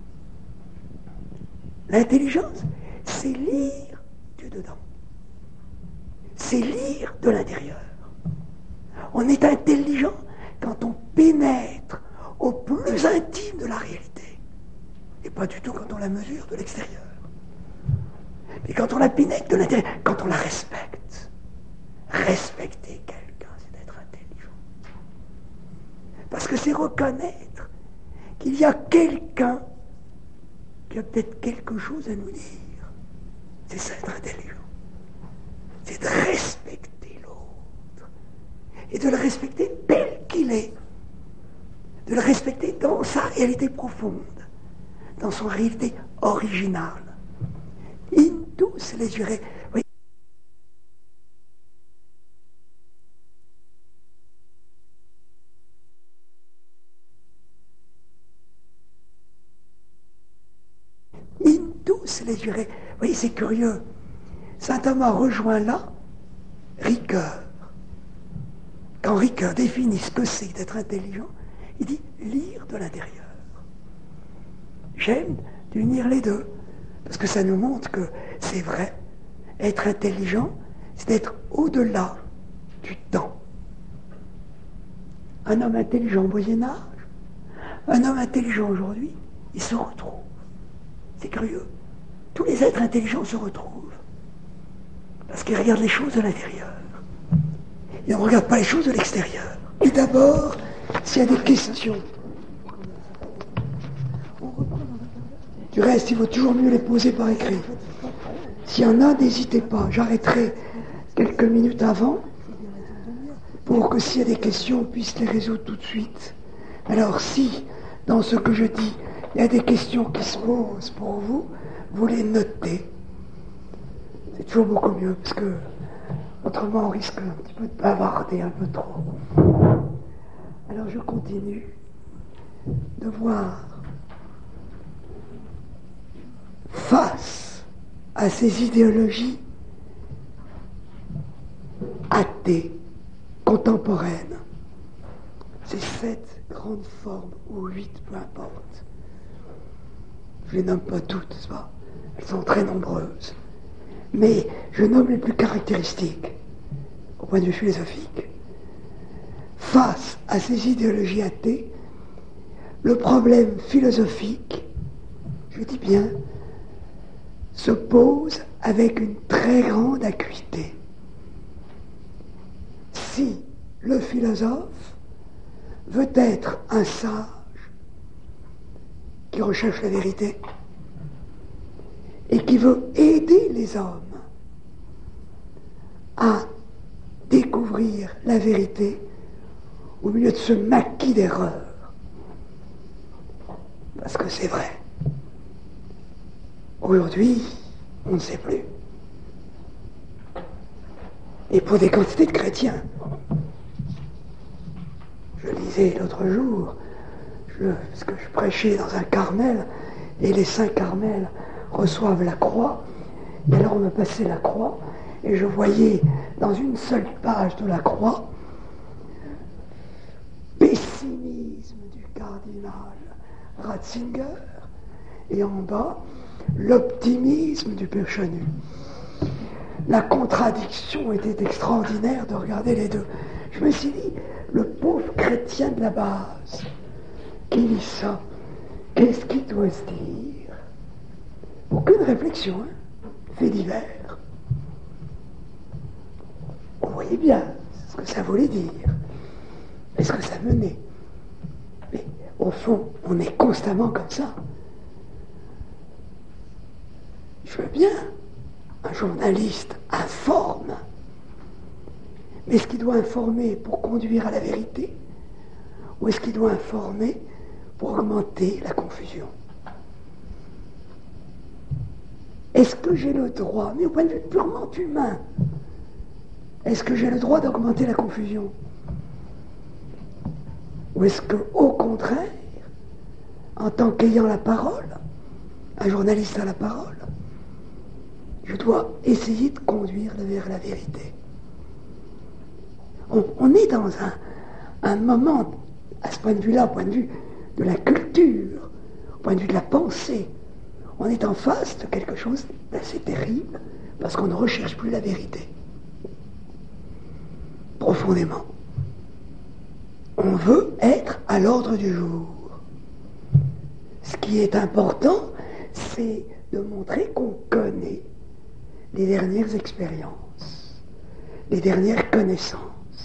L'intelligence, c'est lire du dedans. C'est lire de l'intérieur. On est intelligent quand on pénètre au plus intime de la réalité. Et pas du tout quand on la mesure de l'extérieur. Mais quand on la pénètre de l'intérieur, quand on la respecte. Respecter quelqu'un, c'est être intelligent. Parce que c'est reconnaître qu'il y a quelqu'un qui a peut-être quelque chose à nous dire. C'est ça être intelligent. C'est de respecter l'autre. Et de le respecter tel qu'il est. De le respecter dans sa réalité profonde. Dans son réalité originale. Intus legere. Oui. Intus legere. Vous voyez, c'est curieux. Saint Thomas rejoint là Ricoeur. Quand Ricoeur définit ce que c'est d'être intelligent, il dit lire de l'intérieur. J'aime d'unir les deux, parce que ça nous montre que c'est vrai. Être intelligent, c'est d'être au-delà du temps. Un homme intelligent au Moyen-Âge, un homme intelligent aujourd'hui, il se retrouve. C'est curieux. Tous les êtres intelligents se retrouvent. Parce qu'ils regardent les choses de l'intérieur. Ils ne regardent pas les choses de l'extérieur. Et d'abord, s'il y a des questions, du reste, il vaut toujours mieux les poser par écrit. S'il y en a, n'hésitez pas. J'arrêterai quelques minutes avant pour que s'il y a des questions, on puisse les résoudre tout de suite. Alors si, dans ce que je dis, il y a des questions qui se posent pour vous, vous les notez. C'est toujours beaucoup mieux, parce que autrement on risque un petit peu de bavarder un peu trop. Alors je continue de voir face à ces idéologies athées, contemporaines, ces 7 grandes formes, ou 8, peu importe. Je les nomme pas toutes, n'est-ce pas? Elles sont très nombreuses. Mais je nomme les plus caractéristiques, au point de vue philosophique. Face à ces idéologies athées, le problème philosophique, je dis bien, se pose avec une très grande acuité. Si le philosophe veut être un sage qui recherche la vérité et qui veut aider les hommes à découvrir la vérité au milieu de ce maquis d'erreurs, parce que c'est vrai. Aujourd'hui, on ne sait plus. Et pour des quantités de chrétiens. Je lisais l'autre jour, parce que je prêchais dans un Carmel, et les saints Carmels reçoivent la croix, Et alors on me passait la croix, et je voyais dans une seule page de la croix, pessimisme du cardinal Ratzinger, et en bas, l'optimisme du Père Chanu. La contradiction était extraordinaire de regarder les deux. Je me suis dit, le pauvre chrétien de la base, qui lit ça, qu'est-ce qu'il doit se dire? Aucune réflexion, hein? Fait divers. On voyait bien ce que ça voulait dire, et ce que ça menait. Mais au fond, on est constamment comme ça. Je veux bien, un journaliste informe, mais est-ce qu'il doit informer pour conduire à la vérité, ou est-ce qu'il doit informer pour augmenter la confusion? Est-ce que j'ai le droit, mais au point de vue purement humain, est-ce que j'ai le droit d'augmenter la confusion? Ou est-ce que, au contraire, en tant qu'ayant la parole, un journaliste a la parole, je dois essayer de conduire vers la vérité? On est dans un moment, à ce point de vue-là, au point de vue de la culture, au point de vue de la pensée, on est en face de quelque chose d'assez terrible, parce qu'on ne recherche plus la vérité. Profondément. On veut être à l'ordre du jour. Ce qui est important, c'est de montrer qu'on connaît les dernières expériences, les dernières connaissances.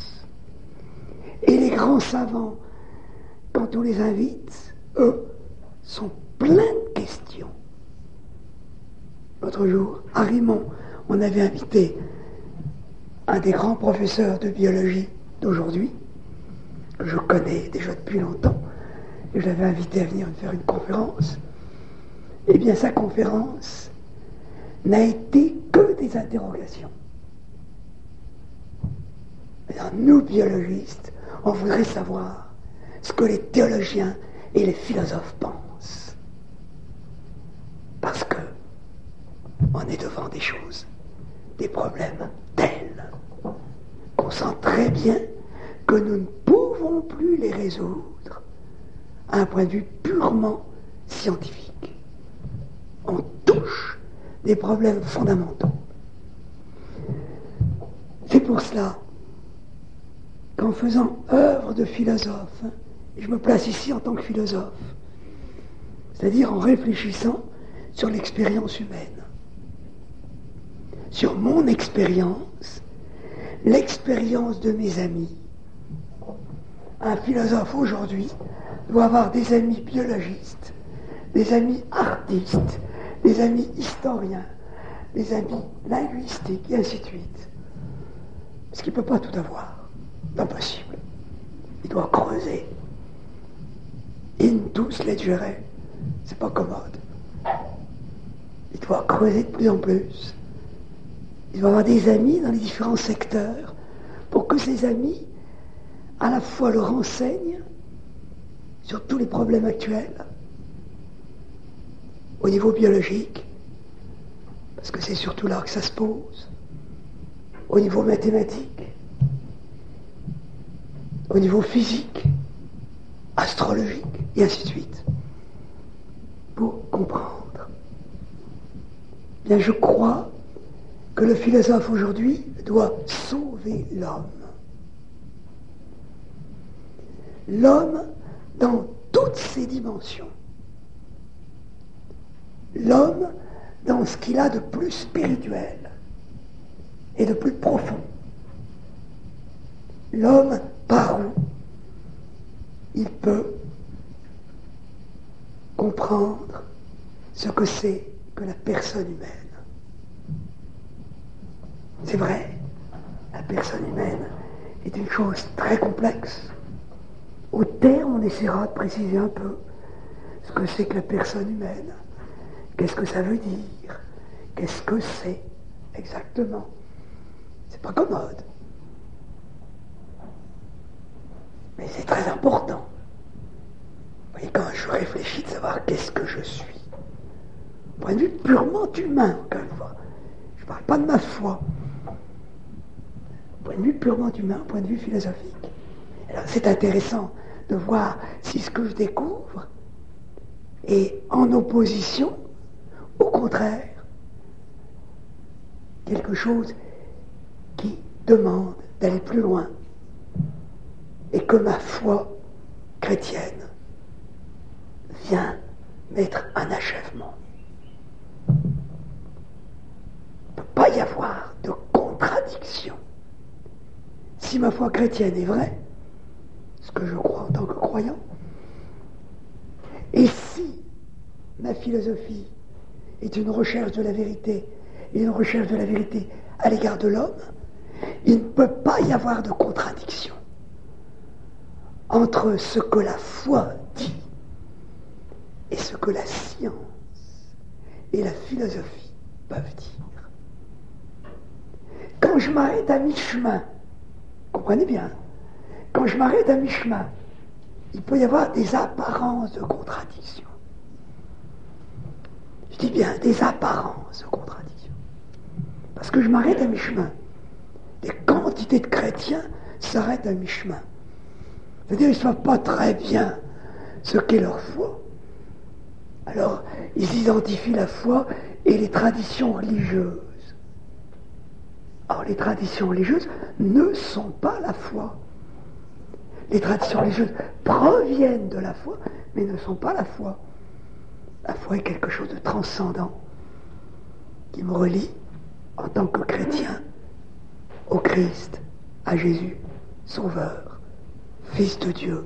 Et les grands savants, quand on les invite, eux, sont pleins de questions. L'autre jour, à Rimont, on avait invité un des grands professeurs de biologie d'aujourd'hui, que je connais déjà depuis longtemps, et je l'avais invité à venir faire une conférence. Eh bien, sa conférence n'a été que des interrogations. Alors, nous, biologistes, on voudrait savoir ce que les théologiens et les philosophes pensent. Parce que on est devant des choses, des problèmes tels qu'on sent très bien que nous ne pouvons plus les résoudre à un point de vue purement scientifique. On touche des problèmes fondamentaux. C'est pour cela qu'en faisant œuvre de philosophe, je me place ici en tant que philosophe, c'est-à-dire en réfléchissant sur l'expérience humaine, sur mon expérience, l'expérience de mes amis. Un philosophe aujourd'hui doit avoir des amis biologistes, des amis artistes, des amis historiens, des amis linguistiques, et ainsi de suite. Parce qu'il ne peut pas tout avoir. Impossible. Il doit creuser. Intus legere. C'est pas commode. Il doit creuser de plus en plus. Il doit avoir des amis dans les différents secteurs pour que ces amis, à la fois, le renseignent sur tous les problèmes actuels, au niveau biologique, parce que c'est surtout là que ça se pose, au niveau mathématique, au niveau physique, astrologique, et ainsi de suite, pour comprendre. Bien, je crois que le philosophe aujourd'hui doit sauver l'homme. L'homme dans toutes ses dimensions. L'homme dans ce qu'il a de plus spirituel et de plus profond. L'homme par où il peut comprendre ce que c'est que la personne humaine. C'est vrai, la personne humaine est une chose très complexe. Au terme, on essaiera de préciser un peu ce que c'est que la personne humaine. Qu'est-ce que ça veut dire? Qu'est-ce que c'est exactement? C'est pas commode. Mais c'est très important. Vous voyez, quand je réfléchis de savoir qu'est-ce que je suis, point de vue purement humain, encore une fois, Je ne parle pas de ma foi. Point de vue purement humain, point de vue philosophique. Alors c'est intéressant de voir si ce que je découvre est en opposition, au contraire, quelque chose qui demande d'aller plus loin et que ma foi chrétienne vient mettre un achèvement. Il ne peut pas y avoir de contradiction. Si ma foi chrétienne est vraie, ce que je crois en tant que croyant, et si ma philosophie est une recherche de la vérité, et une recherche de la vérité à l'égard de l'homme, il ne peut pas y avoir de contradiction entre ce que la foi dit et ce que la science et la philosophie peuvent dire. Quand je m'arrête à mi-chemin, comprenez bien, quand je m'arrête à mi-chemin, il peut y avoir des apparences de contradiction. Je dis bien des apparences de contradiction. Parce que je m'arrête à mi-chemin. Des quantités de chrétiens s'arrêtent à mi-chemin. C'est-à-dire qu'ils ne savent pas très bien ce qu'est leur foi. Alors, ils identifient la foi et les traditions religieuses. Or, les traditions religieuses ne sont pas la foi. Les traditions religieuses proviennent de la foi, mais ne sont pas la foi. La foi est quelque chose de transcendant qui me relie en tant que chrétien au Christ, à Jésus, Sauveur, Fils de Dieu.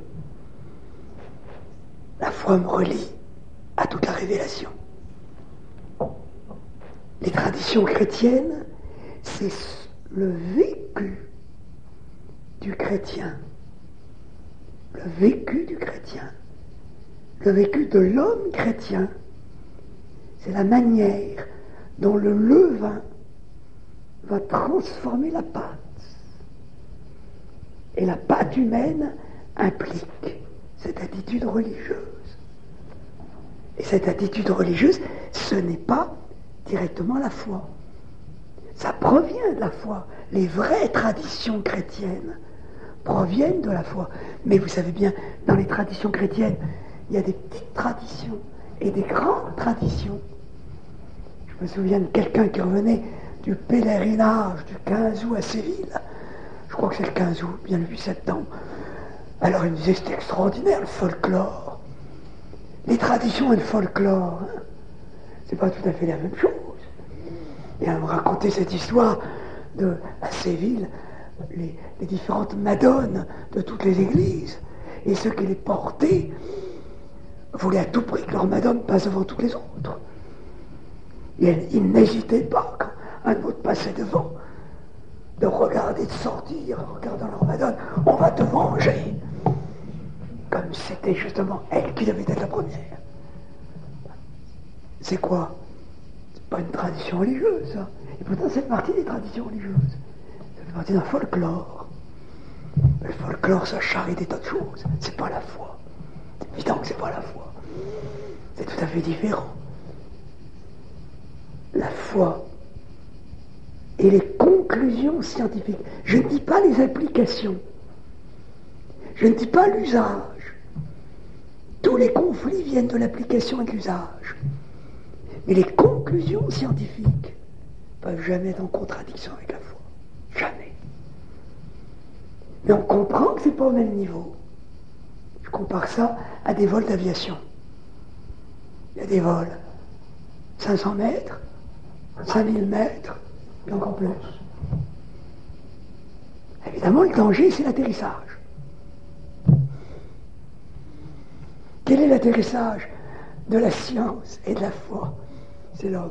La foi me relie à toute la révélation. Les traditions chrétiennes, c'est le vécu du chrétien. Le vécu du chrétien. Le vécu de l'homme chrétien. C'est la manière dont le levain va transformer la pâte. Et la pâte humaine implique cette attitude religieuse. Et cette attitude religieuse, ce n'est pas directement la foi. Ça provient de la foi. Les vraies traditions chrétiennes proviennent de la foi. Mais vous savez bien, dans les traditions chrétiennes, il y a des petites traditions et des grandes traditions. Je me souviens de quelqu'un qui revenait du pèlerinage du 15 août à Séville. Je crois que c'est le 15 août, bien le 8 septembre. Alors il me disait, c'est extraordinaire le folklore. Les traditions et le folklore, hein, c'est pas tout à fait la même chose. Et elle me racontait cette histoire à Séville, les différentes madones de toutes les églises. Et ceux qui les portaient voulaient à tout prix que leur madone passe devant toutes les autres. Et ils n'hésitaient pas, quand un autre passait devant, de regarder, de sortir, en regardant leur madone. On va te venger. Comme c'était justement elle qui devait être la première. C'est quoi? C'est pas une tradition religieuse, ça. Et pourtant, c'est partie des traditions religieuses. C'est partie d'un folklore. Le folklore, ça charrie des tas de choses. C'est pas la foi. C'est évident que c'est pas la foi. C'est tout à fait différent. La foi et les conclusions scientifiques. Je ne dis pas les applications. Je ne dis pas l'usage. Tous les conflits viennent de l'application et de l'usage. Mais les conclusions scientifiques ne peuvent jamais être en contradiction avec la foi. Jamais. Mais on comprend que ce n'est pas au même niveau. Je compare ça à des vols d'aviation. Il y a des vols 500 mètres, 5000 mètres, et encore plus. Évidemment, le danger, c'est l'atterrissage. Quel est l'atterrissage de la science et de la foi? C'est l'homme.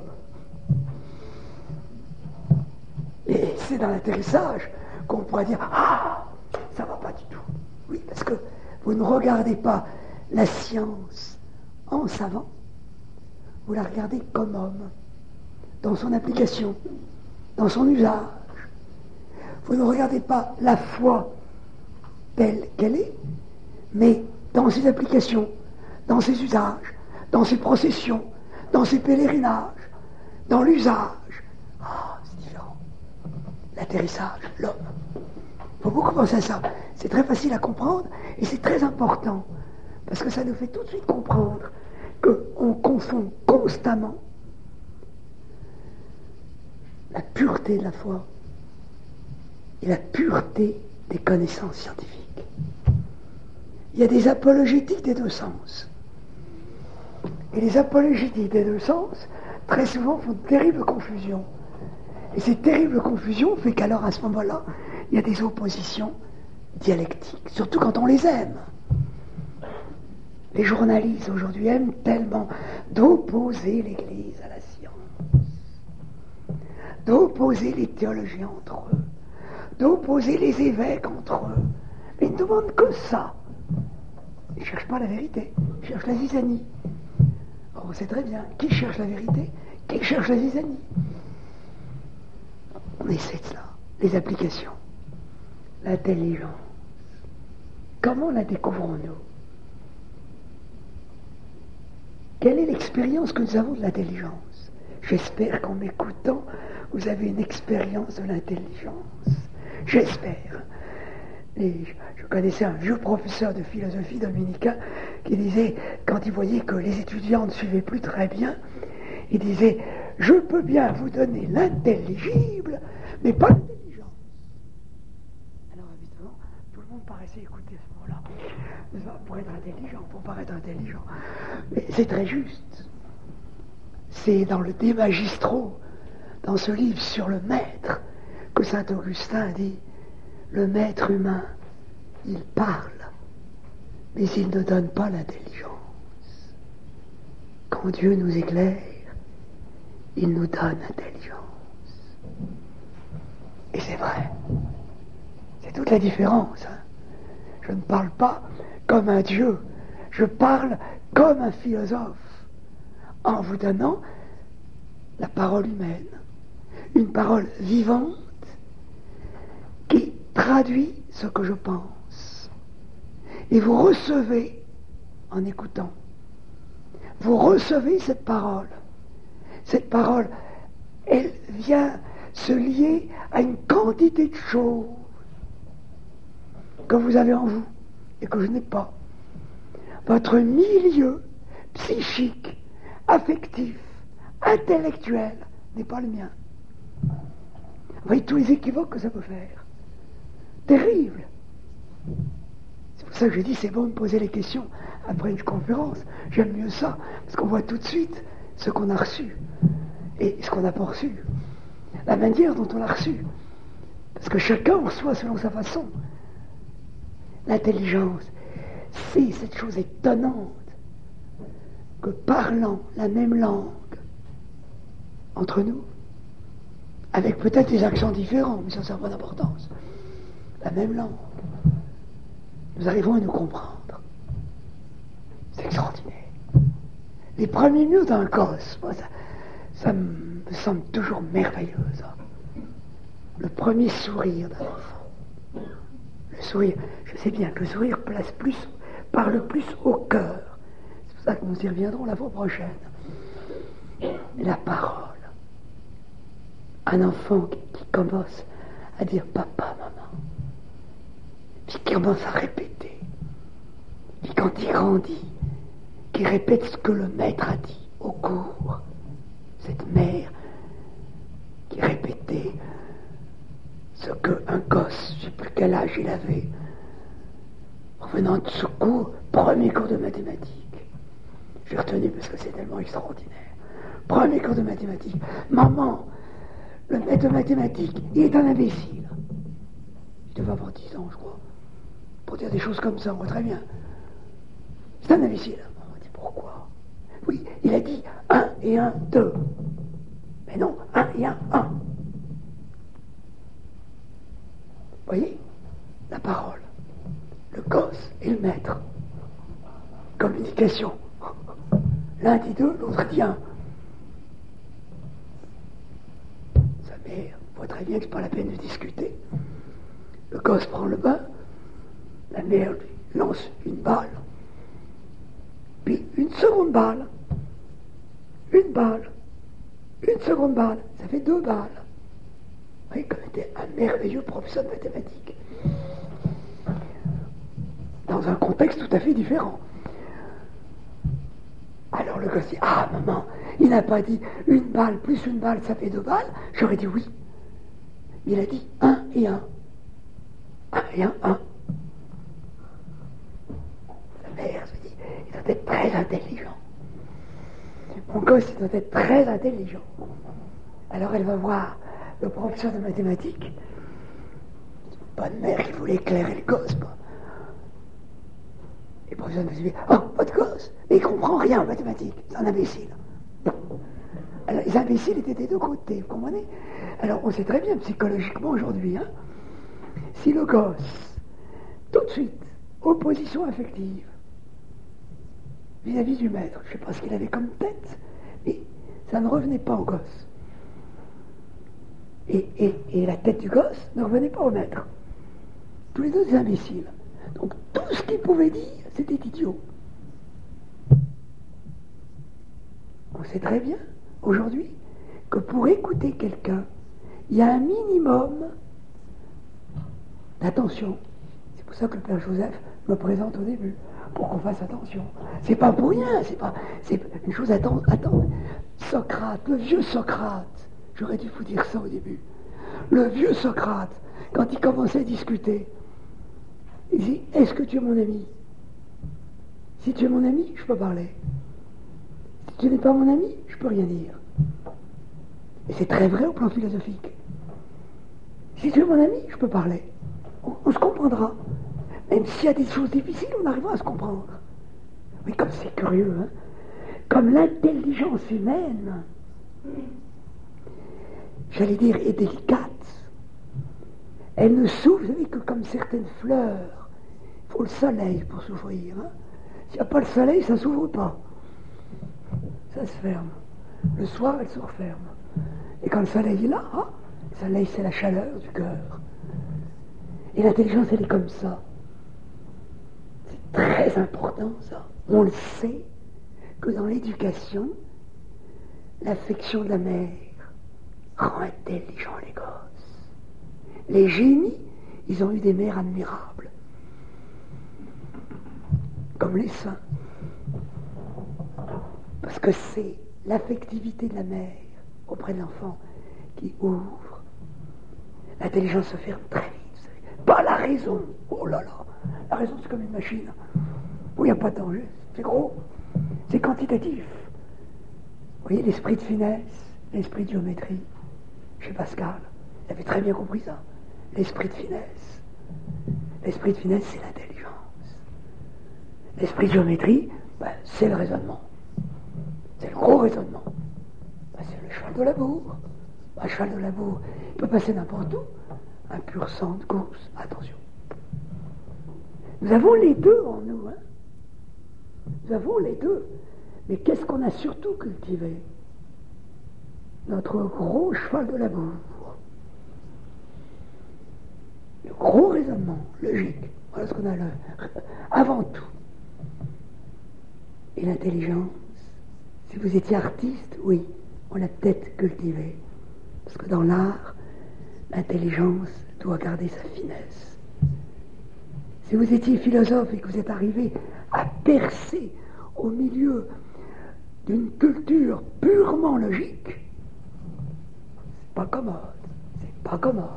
Et c'est dans l'atterrissage qu'on pourra dire « Ah, ça ne va pas du tout ». Oui, parce que vous ne regardez pas la science en savant, vous la regardez comme homme, dans son application, dans son usage. Vous ne regardez pas la foi telle qu'elle est, mais dans ses applications, dans ses usages, dans ses processions, dans ses pèlerinages, dans l'usage. Ah, l'atterrissage, l'homme. Il faut beaucoup penser à ça. C'est très facile à comprendre et c'est très important. Parce que ça nous fait tout de suite comprendre qu'on confond constamment la pureté de la foi et la pureté des connaissances scientifiques. Il y a des apologétiques des deux sens. Et les apologétiques des deux sens, très souvent, font de terribles confusions. Et cette terrible confusion fait qu'alors, à ce moment-là, il y a des oppositions dialectiques, surtout quand on les aime. Les journalistes aujourd'hui aiment tellement d'opposer l'Église à la science, d'opposer les théologiens entre eux, d'opposer les évêques entre eux. Mais ils ne demandent que ça. Ils ne cherchent pas la vérité, ils cherchent la zizanie. Or, on sait très bien, qui cherche la vérité, qui cherche la zizanie. On essaie de cela. Les applications. L'intelligence. Comment la découvrons-nous? Quelle est l'expérience que nous avons de l'intelligence? J'espère qu'en m'écoutant, vous avez une expérience de l'intelligence. J'espère. Je connaissais un vieux professeur de philosophie dominicain qui disait, quand il voyait que les étudiants ne suivaient plus très bien, il disait, je peux bien vous donner l'intelligible, mais pas l'intelligence. Alors évidemment, tout le monde paraissait écouter ce mot-là. Pour être intelligent, pour paraître intelligent. Mais c'est très juste. C'est dans le De Magistro, dans ce livre sur le maître, que saint Augustin dit, le maître humain, il parle, mais il ne donne pas l'intelligence. Quand Dieu nous éclaire, il nous donne l'intelligence. Et c'est vrai. C'est toute la différence. Hein. Je ne parle pas comme un Dieu. Je parle comme un philosophe, en vous donnant la parole humaine. Une parole vivante qui traduit ce que je pense. Et vous recevez, en écoutant, vous recevez cette parole. Cette parole, elle vient se lier à une quantité de choses que vous avez en vous et que je n'ai pas. Votre milieu psychique, affectif, intellectuel n'est pas le mien. Vous voyez tous les équivoques que ça peut faire. Terrible. C'est pour ça que je dis c'est bon de poser les questions après une conférence. J'aime mieux ça, parce qu'on voit tout de suite ce qu'on a reçu et ce qu'on n'a pas reçu. La manière dont on l'a reçu. Parce que chacun reçoit selon sa façon. L'intelligence, c'est cette chose étonnante que parlant la même langue entre nous, avec peut-être des accents différents, mais ça n'a pas d'importance, la même langue, nous arrivons à nous comprendre. C'est extraordinaire. Les premiers mots d'un gosse, moi, ça me semble toujours merveilleux, ça. premier sourire d'un enfant. Le sourire, je sais bien que le sourire parle plus au cœur. C'est pour ça que nous y reviendrons la fois prochaine. Mais la parole. Un enfant qui commence à dire papa, maman, puis qui commence à répéter, puis quand il grandit, qui répète ce que le maître a dit au cours. Cette mère qui répétait ce qu'un gosse, je ne sais plus quel âge il avait, revenant de ce cours, premier cours de mathématiques. J'ai retenu parce que c'est tellement extraordinaire. Premier cours de mathématiques. Maman, le maître de mathématiques, il est un imbécile. Il devait avoir 10 ans, je crois. Pour dire des choses comme ça, on voit très bien. C'est un imbécile. On dit pourquoi? Oui, il a dit 1 et 1, 2. Mais non, 1 et 1, 1. Vous voyez? La parole. Le gosse et le maître. Communication. L'un dit 2, l'autre dit 1. Sa mère voit très bien que c'est pas la peine de discuter. Le gosse prend le bain, la mère lui lance une balle, puis une seconde balle, une balle, une seconde balle, ça fait 2 balles. Oui, comme était un merveilleux professeur de mathématiques. Dans un contexte tout à fait différent. Alors le gosse dit, ah maman, il n'a pas dit une balle plus une balle, ça fait 2 balles. J'aurais dit oui. Il a dit 1 et 1. 1 et 1, 1. Sa mère se dit, il doit être très intelligent. Mon gosse, il doit être très intelligent. Alors elle va voir le professeur de mathématiques. Bonne mère qui voulait éclairer le gosse. Et le professeur de mathématiques, oh, votre gosse, mais il ne comprend rien en mathématiques, c'est un imbécile. Alors les imbéciles étaient des deux côtés, vous comprenez? Alors on sait très bien psychologiquement aujourd'hui, hein, si le gosse, tout de suite, opposition affective, vis-à-vis du maître, je ne sais pas ce qu'il avait comme tête, mais ça ne revenait pas au gosse. Et la tête du gosse ne revenait pas au maître. Tous les deux des imbéciles. Donc tout ce qu'il pouvait dire, c'était idiot. On sait très bien, aujourd'hui, que pour écouter quelqu'un, il y a un minimum d'attention. C'est pour ça que le Père Joseph me présente au début, pour qu'on fasse attention. C'est pas pour rien, c'est une chose à attendre. Socrate, le vieux Socrate, j'aurais dû vous dire ça au début. Le vieux Socrate, quand il commençait à discuter, il dit, est-ce que tu es mon ami? Si tu es mon ami, je peux parler. Si tu n'es pas mon ami, je peux rien dire. Et c'est très vrai au plan philosophique. Si tu es mon ami, je peux parler. On se comprendra. Même s'il y a des choses difficiles, on arrivera à se comprendre. Mais comme c'est curieux, hein, comme l'intelligence humaine, j'allais dire, est délicate. Elle ne s'ouvre, vous savez, que comme certaines fleurs. Il faut le soleil pour s'ouvrir. Hein. S'il n'y a pas le soleil, ça ne s'ouvre pas. Ça se ferme. Le soir, elle se referme. Et quand le soleil est là, hein, le soleil, c'est la chaleur du cœur. Et l'intelligence, elle est comme ça. C'est très important, ça. On le sait que dans l'éducation, l'affection de la mère rend intelligent les gosses. Les génies, ils ont eu des mères admirables. Comme les saints. Parce que c'est l'affectivité de la mère auprès de l'enfant qui ouvre. L'intelligence se ferme très vite. Pas la raison. Oh là là. La raison, c'est comme une machine. Où il n'y a pas de danger. C'est gros. C'est quantitatif. Vous voyez, l'esprit de finesse, l'esprit de géométrie. Chez Pascal, il avait très bien compris ça. L'esprit de finesse. L'esprit de finesse, c'est l'intelligence. L'esprit de géométrie, c'est le raisonnement. C'est le gros raisonnement. C'est le cheval de labour. Un cheval de labour, il peut passer n'importe où. Un pur sang de course. Attention. Nous avons les deux en nous. Hein. Nous avons les deux. Mais qu'est-ce qu'on a surtout cultivé? Notre gros cheval de labour. Le gros raisonnement, logique. Voilà ce qu'on a avant tout. Et l'intelligence, si vous étiez artiste, oui, on l'a peut-être cultivé. Parce que dans l'art, l'intelligence doit garder sa finesse. Si vous étiez philosophe et que vous êtes arrivé à percer au milieu d'une culture purement logique, c'est pas commode. C'est pas commode.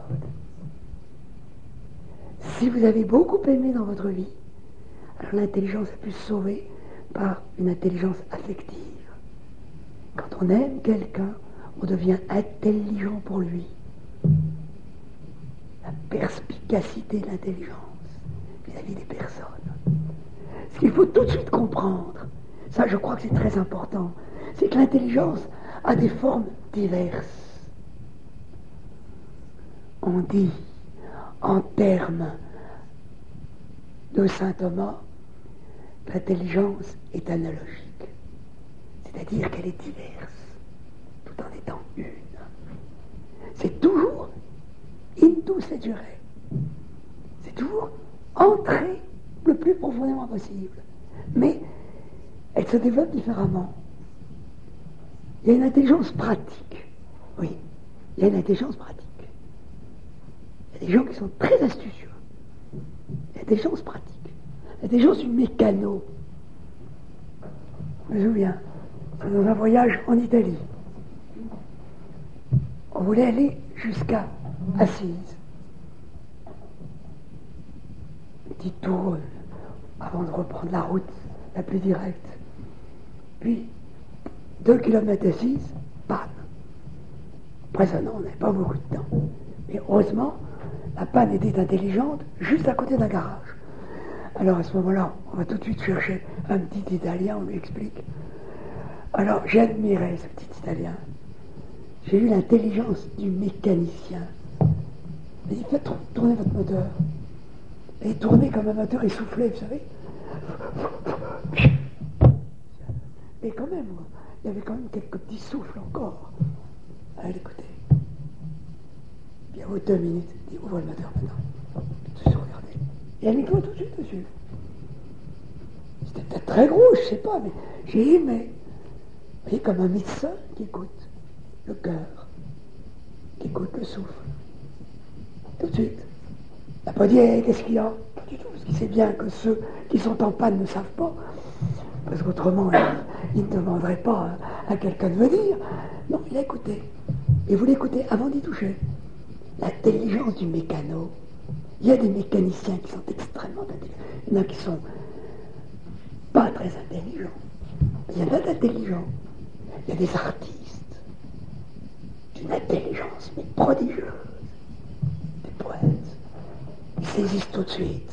Si vous avez beaucoup aimé dans votre vie, alors l'intelligence est plus sauvée par une intelligence affective. Quand on aime quelqu'un, on devient intelligent pour lui. La perspicacité de l'intelligence vis-à-vis des personnes. Ce qu'il faut tout de suite comprendre, ça je crois que c'est très important, c'est que l'intelligence a des formes diverses. On dit, en termes de saint Thomas, l'intelligence est analogique. C'est-à-dire qu'elle est diverse, tout en étant une. C'est toujours into sedere. C'est toujours entrer le plus profondément possible. Mais elle se développe différemment. Il y a une intelligence pratique. Oui, il y a une intelligence pratique. Il y a des gens qui sont très astucieux. Il y a des gens pratiques. Il y a des gens du mécano. Je me souviens, c'est dans un voyage en Italie. On voulait aller jusqu'à Assise. Petit tour avant de reprendre la route la plus directe. Puis, 2 kilomètres Assise, panne. Après ça, non, on n'avait pas beaucoup de temps. Mais heureusement, la panne était intelligente, juste à côté d'un garage. Alors à ce moment-là, on va tout de suite chercher un petit Italien, on lui explique. Alors j'admirais ce petit Italien. J'ai eu l'intelligence du mécanicien. Il dit, faites tourner votre moteur. Et il tournait comme un moteur essoufflé, vous savez. Mais quand même, il y avait quand même quelques petits souffles encore. Allez, écoutez. Puis au bout de 2 minutes, il dit, ouvre le moteur maintenant. Tout de suite, regardez. Et elle micro tout de suite dessus. C'était peut-être très gros, je ne sais pas, mais j'ai aimé. Vous voyez, comme un médecin qui écoute le cœur, qui écoute le souffle. Tout de suite. Il n'a pas dit, hey, qu'est-ce qu'il y a? Pas du tout, parce qu'il sait bien que ceux qui sont en panne ne savent pas. Parce qu'autrement, il ne demanderait pas à quelqu'un de venir. Non, il a écouté. Et vous l'écoutez avant d'y toucher. L'intelligence du mécano. Il y a des mécaniciens qui sont extrêmement intelligents. Il y en a qui sont pas très intelligents. Il y en a d'intelligents. Il y a des artistes d'une intelligence mais prodigieuse. Des poètes. Ils saisissent tout de suite.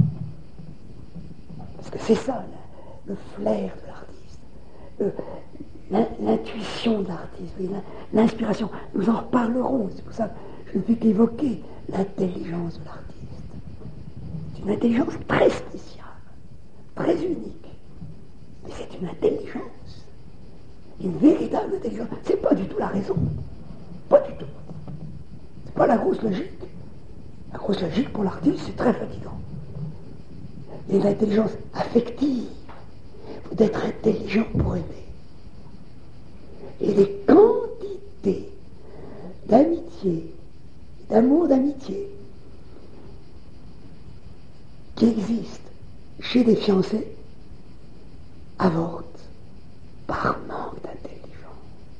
Parce que c'est ça, le flair de l'artiste. L'intuition de l'artiste, l'inspiration. Nous en reparlerons. C'est pour ça que je ne fais qu'évoquer l'intelligence de l'artiste. C'est une intelligence très spéciale, très unique. Mais c'est une intelligence. Une véritable intelligence. C'est pas du tout la raison. Pas du tout. C'est pas la grosse logique. La grosse logique pour l'artiste, c'est très fatigant. Il y a l'intelligence affective. Il faut être intelligent pour aimer. Et les quantités d'amitié, d'amour d'amitié qui existent chez des fiancés avortent par manque d'intelligence.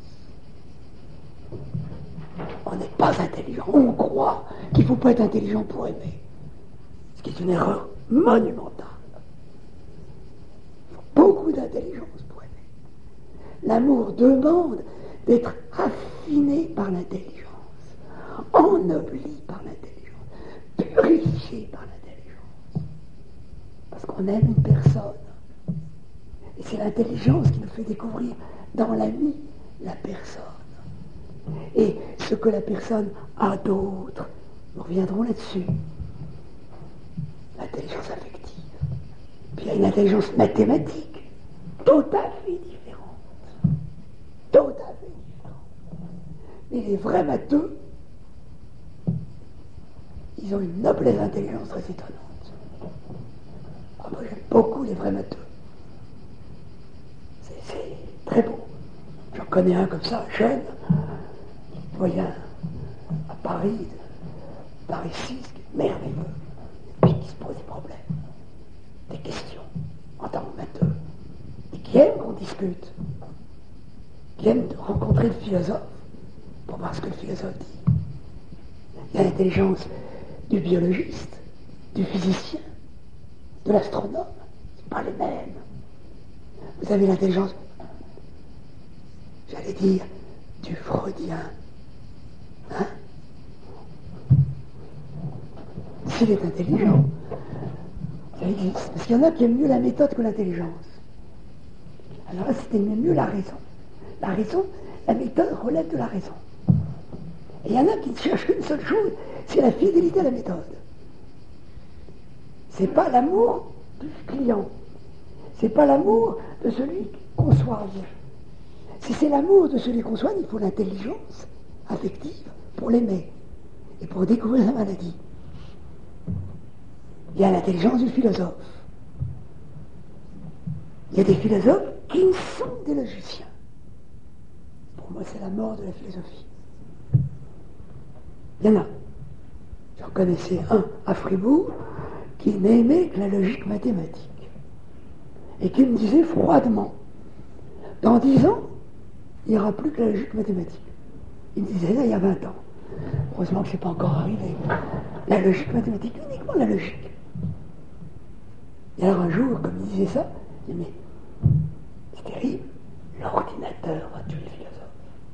On n'est pas intelligent. On croit qu'il ne faut pas être intelligent pour aimer. Ce qui est une erreur monumentale. Il faut beaucoup d'intelligence pour aimer. L'amour demande d'être affiné par l'intelligence, ennobli par l'intelligence, purifié par l'intelligence. Parce qu'on aime une personne. Et c'est l'intelligence qui nous fait découvrir dans l'ami la personne. Et ce que la personne a d'autre, nous reviendrons là-dessus. L'intelligence affective. Puis il y a une intelligence mathématique, tout à fait différente. Tout à fait différente. Mais les vrais matheux, ils ont une noblesse d'intelligence très étonnante. Ah, moi j'aime beaucoup les vrais matheux. C'est très beau. J'en connais un comme ça, jeune, moyen, à Paris 6, qui est merveilleux, puis qui se pose des problèmes, des questions, en tant que matheux, et qui aime qu'on discute, qui aime de rencontrer le philosophe, pour voir ce que le philosophe dit. Il y a l'intelligence du biologiste, du physicien, de l'astronome, c'est pas les mêmes. Vous avez l'intelligence, j'allais dire, du freudien. Hein? S'il est intelligent, ça existe. Parce qu'il y en a qui aiment mieux la méthode que l'intelligence. Alors là, c'était mieux la raison. La raison, la méthode relève de la raison. Et il y en a qui ne cherchent qu'une seule chose, c'est la fidélité à la méthode. C'est pas l'amour du client. C'est pas l'amour de celui qu'on soigne. Si c'est l'amour de celui qu'on soigne, il faut l'intelligence affective pour l'aimer et pour découvrir la maladie. Il y a l'intelligence du philosophe. Il y a des philosophes qui sont des logiciens. Pour moi, c'est la mort de la philosophie. Il y en a. J'en connaissais un à Fribourg qui n'aimait que la logique mathématique et qui me disait froidement, dans 10 ans, il n'y aura plus que la logique mathématique. Il me disait ça il y a 20 ans. Heureusement que ce n'est pas encore arrivé. La logique mathématique, uniquement la logique. Et alors un jour, comme il disait ça, il dit, mais c'est terrible, l'ordinateur va tuer le philosophe.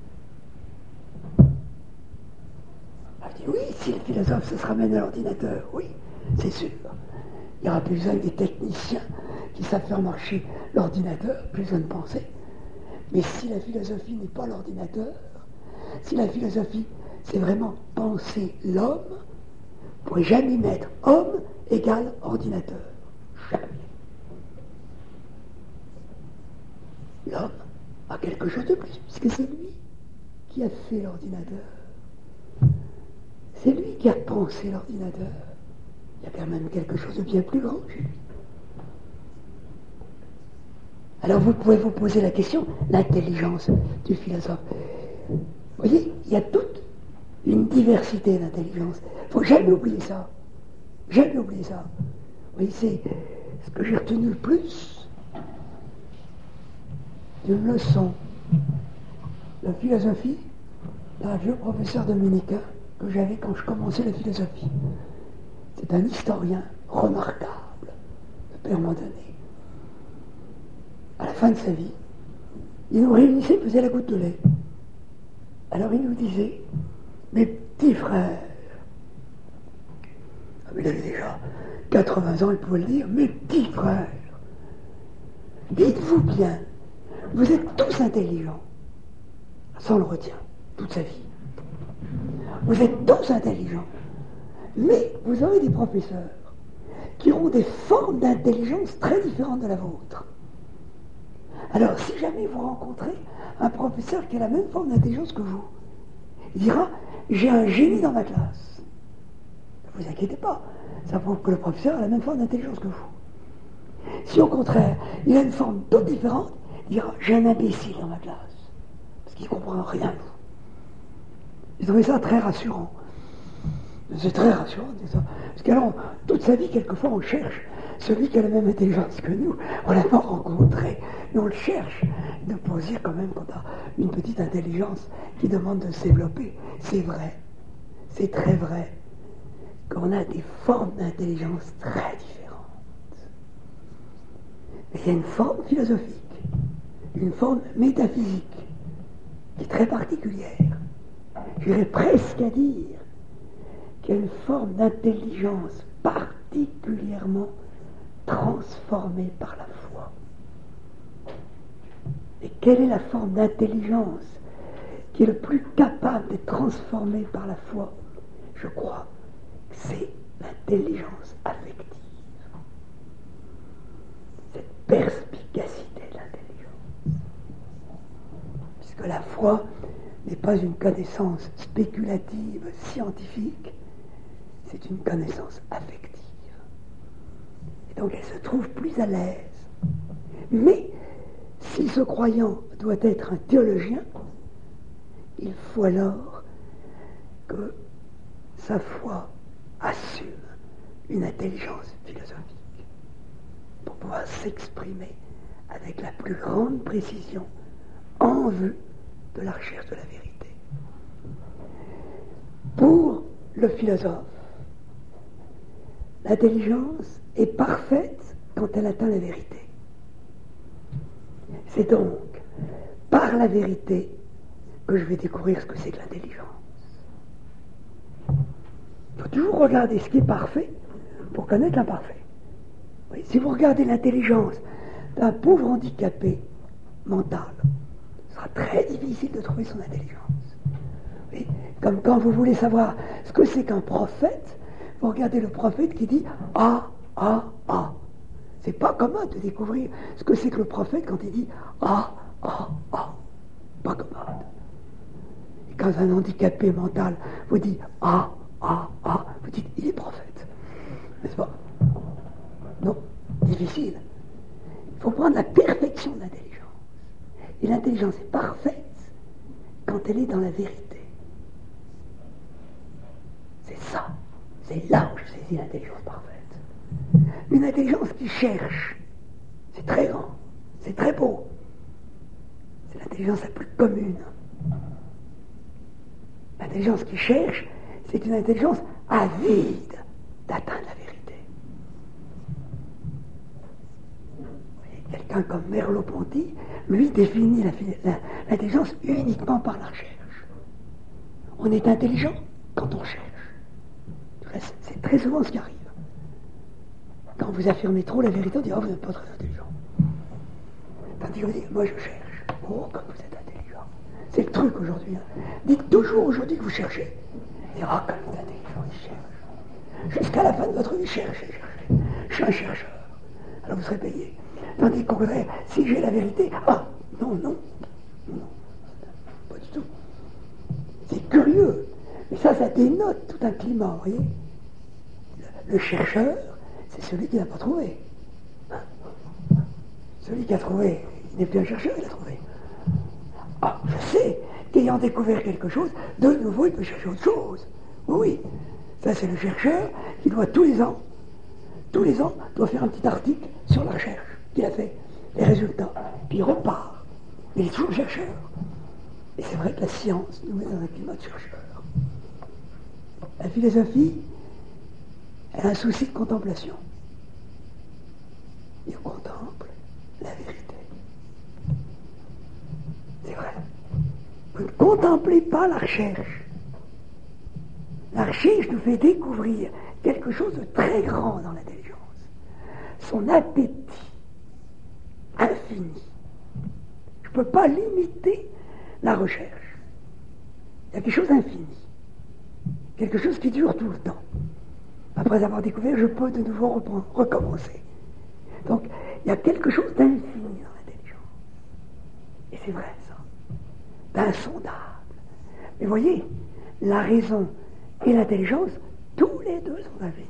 Alors je dis, oui, si le philosophe se ramène à l'ordinateur, oui, c'est sûr. Il n'y aura plus besoin des techniciens qui savent faire marcher l'ordinateur, plus besoin de penser. Mais si la philosophie n'est pas l'ordinateur, si la philosophie, c'est vraiment penser l'homme, vous ne pourrez jamais mettre homme égale ordinateur. Jamais. L'homme a quelque chose de plus, puisque c'est lui qui a fait l'ordinateur. C'est lui qui a pensé l'ordinateur. Il y a quand même quelque chose de bien plus grand chez lui. Alors vous pouvez vous poser la question, l'intelligence du philosophe. Vous voyez, il y a toute une diversité d'intelligence. Il ne faut jamais oublier ça. Jamais oublier ça. Vous voyez, c'est ce que j'ai retenu le plus d'une leçon de philosophie d'un vieux professeur dominicain que j'avais quand je commençais la philosophie. C'est un historien remarquable, le père Mondonnet. À la fin de sa vie, il nous réunissait, il faisait la goutte de lait. Alors il nous disait, mes petits frères, il avait déjà 80 ans, il pouvait le dire, mes petits frères, dites-vous bien, vous êtes tous intelligents. Ça on le retient, toute sa vie. Vous êtes tous intelligents, mais vous aurez des professeurs qui auront des formes d'intelligence très différentes de la vôtre. Alors, si jamais vous rencontrez un professeur qui a la même forme d'intelligence que vous, il dira, j'ai un génie dans ma classe. Ne vous inquiétez pas, ça prouve que le professeur a la même forme d'intelligence que vous. Si au contraire, il a une forme toute différente, il dira, j'ai un imbécile dans ma classe, parce qu'il ne comprend rien. J'ai trouvé ça très rassurant. C'est très rassurant de dire ça. Parce qu'alors, toute sa vie, quelquefois, on cherche celui qui a la même intelligence que nous. On l'a pas rencontré, mais on le cherche. Il faut dire quand même qu'on a une petite intelligence qui demande de se développer. C'est vrai, c'est très vrai, qu'on a des formes d'intelligence très différentes. Mais il y a une forme philosophique, une forme métaphysique, qui est très particulière. J'irais presque à dire qu'il y a une forme d'intelligence particulièrement transformée par la foi. Et quelle est la forme d'intelligence qui est le plus capable d'être transformée par la foi? Je crois que c'est l'intelligence affective. Cette perspicacité de l'intelligence. Puisque la foi n'est pas une connaissance spéculative, scientifique, c'est une connaissance affective. Et donc elle se trouve plus à l'aise. Mais si ce croyant doit être un théologien, il faut alors que sa foi assume une intelligence philosophique pour pouvoir s'exprimer avec la plus grande précision en vue de la recherche de la vérité. Pour le philosophe, l'intelligence est parfaite quand elle atteint la vérité. C'est donc par la vérité que je vais découvrir ce que c'est que l'intelligence. Il faut toujours regarder ce qui est parfait pour connaître l'imparfait. Oui, si vous regardez l'intelligence d'un pauvre handicapé mental, ce sera très difficile de trouver son intelligence. Oui, comme quand vous voulez savoir ce que c'est qu'un prophète, vous regardez le prophète qui dit « Ah, ah, ah ». C'est pas commode de découvrir ce que c'est que le prophète quand il dit « Ah, ah, ah ». Pas commode. Et quand un handicapé mental vous dit « Ah, ah, ah », vous dites « Il est prophète ». N'est-ce pas? Non, difficile. Il faut prendre la perfection de l'intelligence. Et l'intelligence est parfaite quand elle est dans la vérité. C'est ça, C'est là où je saisis l'intelligence parfaite. Une intelligence qui cherche, c'est très grand, c'est très beau. C'est l'intelligence la plus commune. L'intelligence qui cherche, c'est une intelligence avide d'atteindre la vérité. Quelqu'un comme Merleau-Ponty, lui, définit l'intelligence uniquement par la recherche. On est intelligent quand on cherche. C'est très souvent ce qui arrive. Quand vous affirmez trop la vérité, on dit « Oh, vous n'êtes pas très intelligent ». Tandis que vous dites « Moi, je cherche ». Oh, comme vous êtes intelligent. C'est le truc aujourd'hui. Hein. Dites toujours aujourd'hui que vous cherchez. Et oh, comme vous êtes intelligent, il cherche. Jusqu'à la fin de votre vie, cherchez. Je suis un chercheur. Alors vous serez payé. Tandis qu'on voudrait, si j'ai la vérité, non, pas du tout. C'est curieux. Mais ça dénote tout un climat, vous voyez. Le chercheur, c'est celui qui n'a pas trouvé. Celui qui a trouvé, il n'est plus un chercheur, il a trouvé. Je sais qu'ayant découvert quelque chose, de nouveau, il peut chercher autre chose. Oui, ça c'est le chercheur qui doit tous les ans, doit faire un petit article sur la recherche qu'il a fait, les résultats, puis il repart. Il est toujours chercheur. Et c'est vrai que la science nous met dans un climat de chercheur. La philosophie, elle a un souci de contemplation. Il contemple la vérité. C'est vrai. Vous ne contemplez pas la recherche. La recherche nous fait découvrir quelque chose de très grand dans l'intelligence. Son appétit infini. Je ne peux pas limiter la recherche. Il y a quelque chose d'infini. Quelque chose qui dure tout le temps. Après avoir découvert, je peux de nouveau recommencer. Donc, il y a quelque chose d'infini dans l'intelligence. Et c'est vrai, ça. D'insondable. Mais voyez, la raison et l'intelligence, tous les deux sont infinis.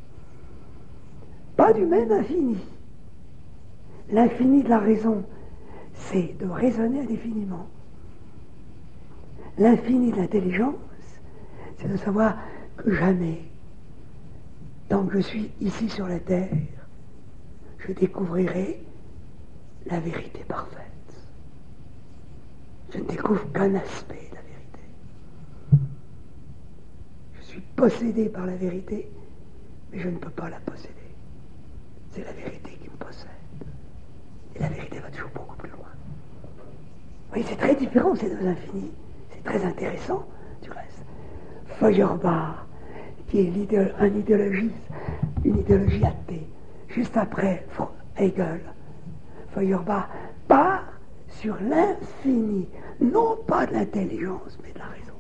Pas du même infini. L'infini de la raison, c'est de raisonner indéfiniment. L'infini de l'intelligence, c'est de savoir que jamais, tant que je suis ici sur la terre, je découvrirai la vérité parfaite. Je ne découvre qu'un aspect de la vérité. Je suis possédé par la vérité, mais je ne peux pas la posséder. C'est la vérité qui me possède. Et la vérité va toujours beaucoup plus loin. Vous voyez, c'est très différent ces deux infinis. C'est très intéressant, du reste. Feuerbach, qui est une idéologie athée, juste après Hegel, Feuerbach part sur l'infini, non pas de l'intelligence, mais de la raison.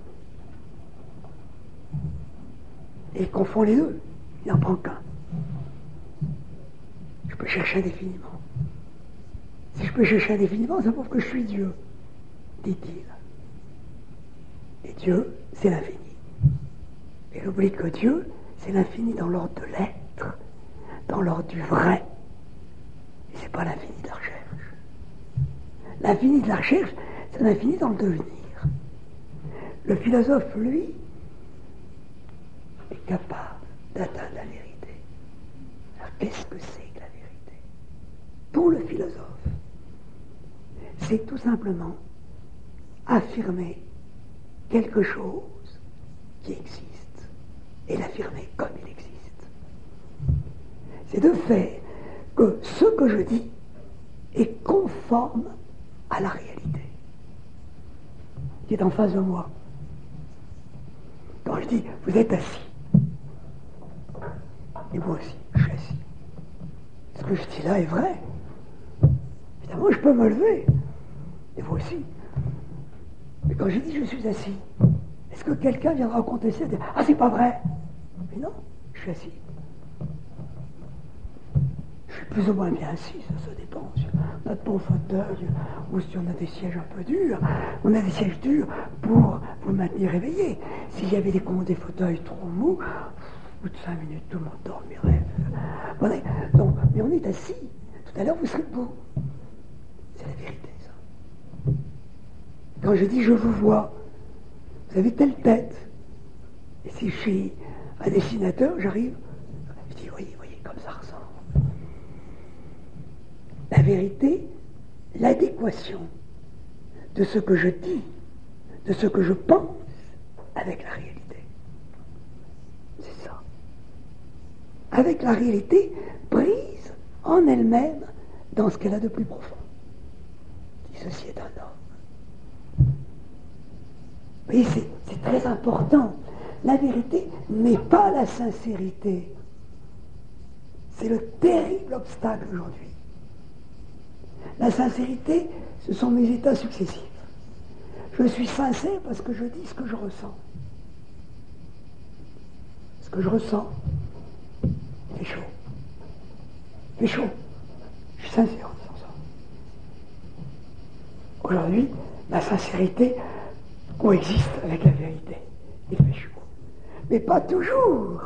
Et il confond les deux, il n'en prend qu'un. Je peux chercher indéfiniment. Si je peux chercher indéfiniment, ça prouve que je suis Dieu, dit-il. Et Dieu, c'est l'infini. Et il oublie que Dieu, c'est l'infini dans l'ordre de l'être, dans l'ordre du vrai. Et c'est pas l'infini de la recherche. L'infini de la recherche, c'est l'infini dans le devenir. Le philosophe, lui, est capable d'atteindre la vérité. Alors qu'est-ce que c'est que la vérité? Pour le philosophe, c'est tout simplement affirmer quelque chose qui existe et l'affirmer comme il existe. C'est de faire que ce que je dis est conforme à la réalité qui est en face de moi. Quand je dis « vous êtes assis », et moi aussi, je suis assis. Ce que je dis là est vrai. Évidemment, je peux me lever, et vous aussi. Mais quand je dis « je suis assis », est-ce que quelqu'un viendra contester et dire « ah, c'est pas vrai ?» Mais non, je suis assis. Je suis plus ou moins bien assis, ça dépend. Si on a de bons fauteuils, ou si on a des sièges un peu durs, on a des sièges durs pour vous maintenir réveillé. S'il y avait des fauteuils trop mous, au bout de 5 minutes, tout le monde dormirait. Donc, mais on est assis. Tout à l'heure, vous serez debout. C'est la vérité, ça. Quand je dis « je vous vois », vous avez telle tête. Et si je suis un dessinateur, j'arrive, je dis, voyez, comme ça ressemble. La vérité, l'adéquation de ce que je dis, de ce que je pense avec la réalité. C'est ça. Avec la réalité prise en elle-même dans ce qu'elle a de plus profond. Si ceci est un homme. Vous voyez, c'est très important. La vérité n'est pas la sincérité. C'est le terrible obstacle aujourd'hui. La sincérité, ce sont mes états successifs. Je suis sincère parce que je dis ce que je ressens. Ce que je ressens, il fait chaud. Il fait chaud. Je suis sincère en disant ça. Aujourd'hui, la sincérité coexiste avec la vérité. Il fait chaud. Mais pas toujours.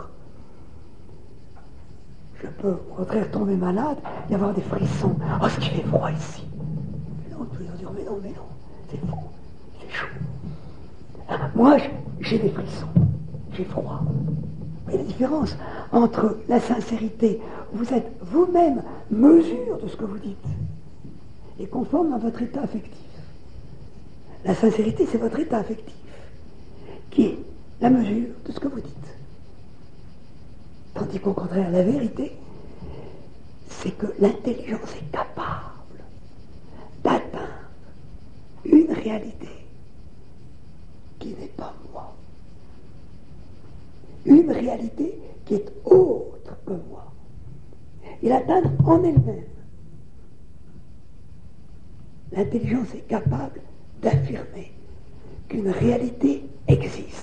Je peux, au contraire, tomber malade et avoir des frissons. Oh, ce qui fait froid ici. Mais non, tous les gens disent, mais non, c'est faux. C'est chaud. Moi, j'ai des frissons. J'ai froid. Mais la différence entre la sincérité, vous êtes vous-même mesure de ce que vous dites, et conforme à votre état affectif. La sincérité, c'est votre état affectif, qui est la mesure de ce que vous dites. Tandis qu'au contraire, la vérité, c'est que l'intelligence est capable d'atteindre une réalité qui n'est pas moi. Une réalité qui est autre que moi. Et l'atteindre en elle-même. L'intelligence est capable d'affirmer qu'une réalité existe.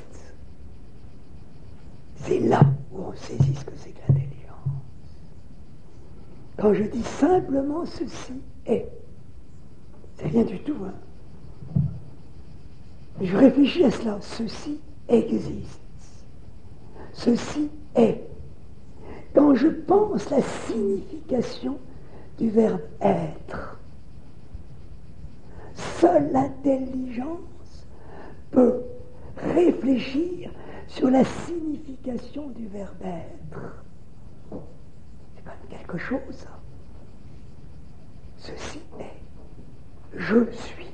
C'est là où on saisit ce que c'est que l'intelligence. Quand je dis simplement ceci est, c'est rien du tout. Je réfléchis à cela. Ceci existe. Ceci est. Quand je pense la signification du verbe être, seule l'intelligence peut réfléchir sur la signification du verbe être. C'est quand même quelque chose, ça. Ceci est. Je suis.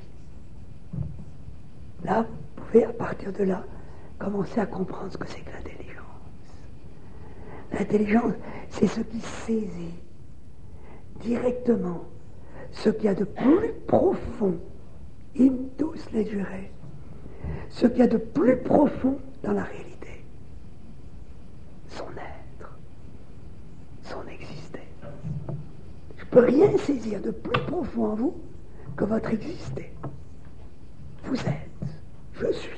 Là, vous pouvez, à partir de là, commencer à comprendre ce que c'est que l'intelligence. L'intelligence, c'est ce qui saisit directement ce qu'il y a de plus profond, indus legere, ce qu'il y a de plus profond dans la réalité. Son être, son exister. Je ne peux rien saisir de plus profond en vous que votre exister. Vous êtes, je suis.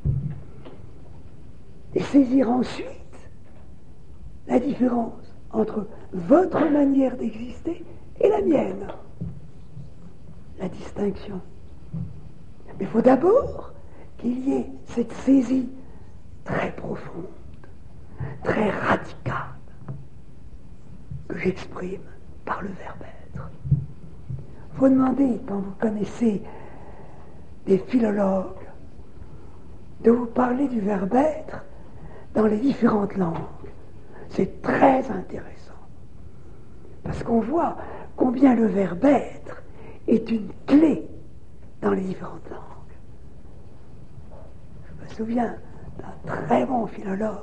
Et saisir ensuite la différence entre votre manière d'exister et la mienne. La distinction. Mais il faut d'abord qu'il y ait cette saisie très profonde, très radicale, que j'exprime par le verbe être. Il faut demander, quand vous connaissez des philologues, de vous parler du verbe être dans les différentes langues. C'est très intéressant. Parce qu'on voit combien le verbe être est une clé dans les différentes langues. Je me souviens d'un très bon philologue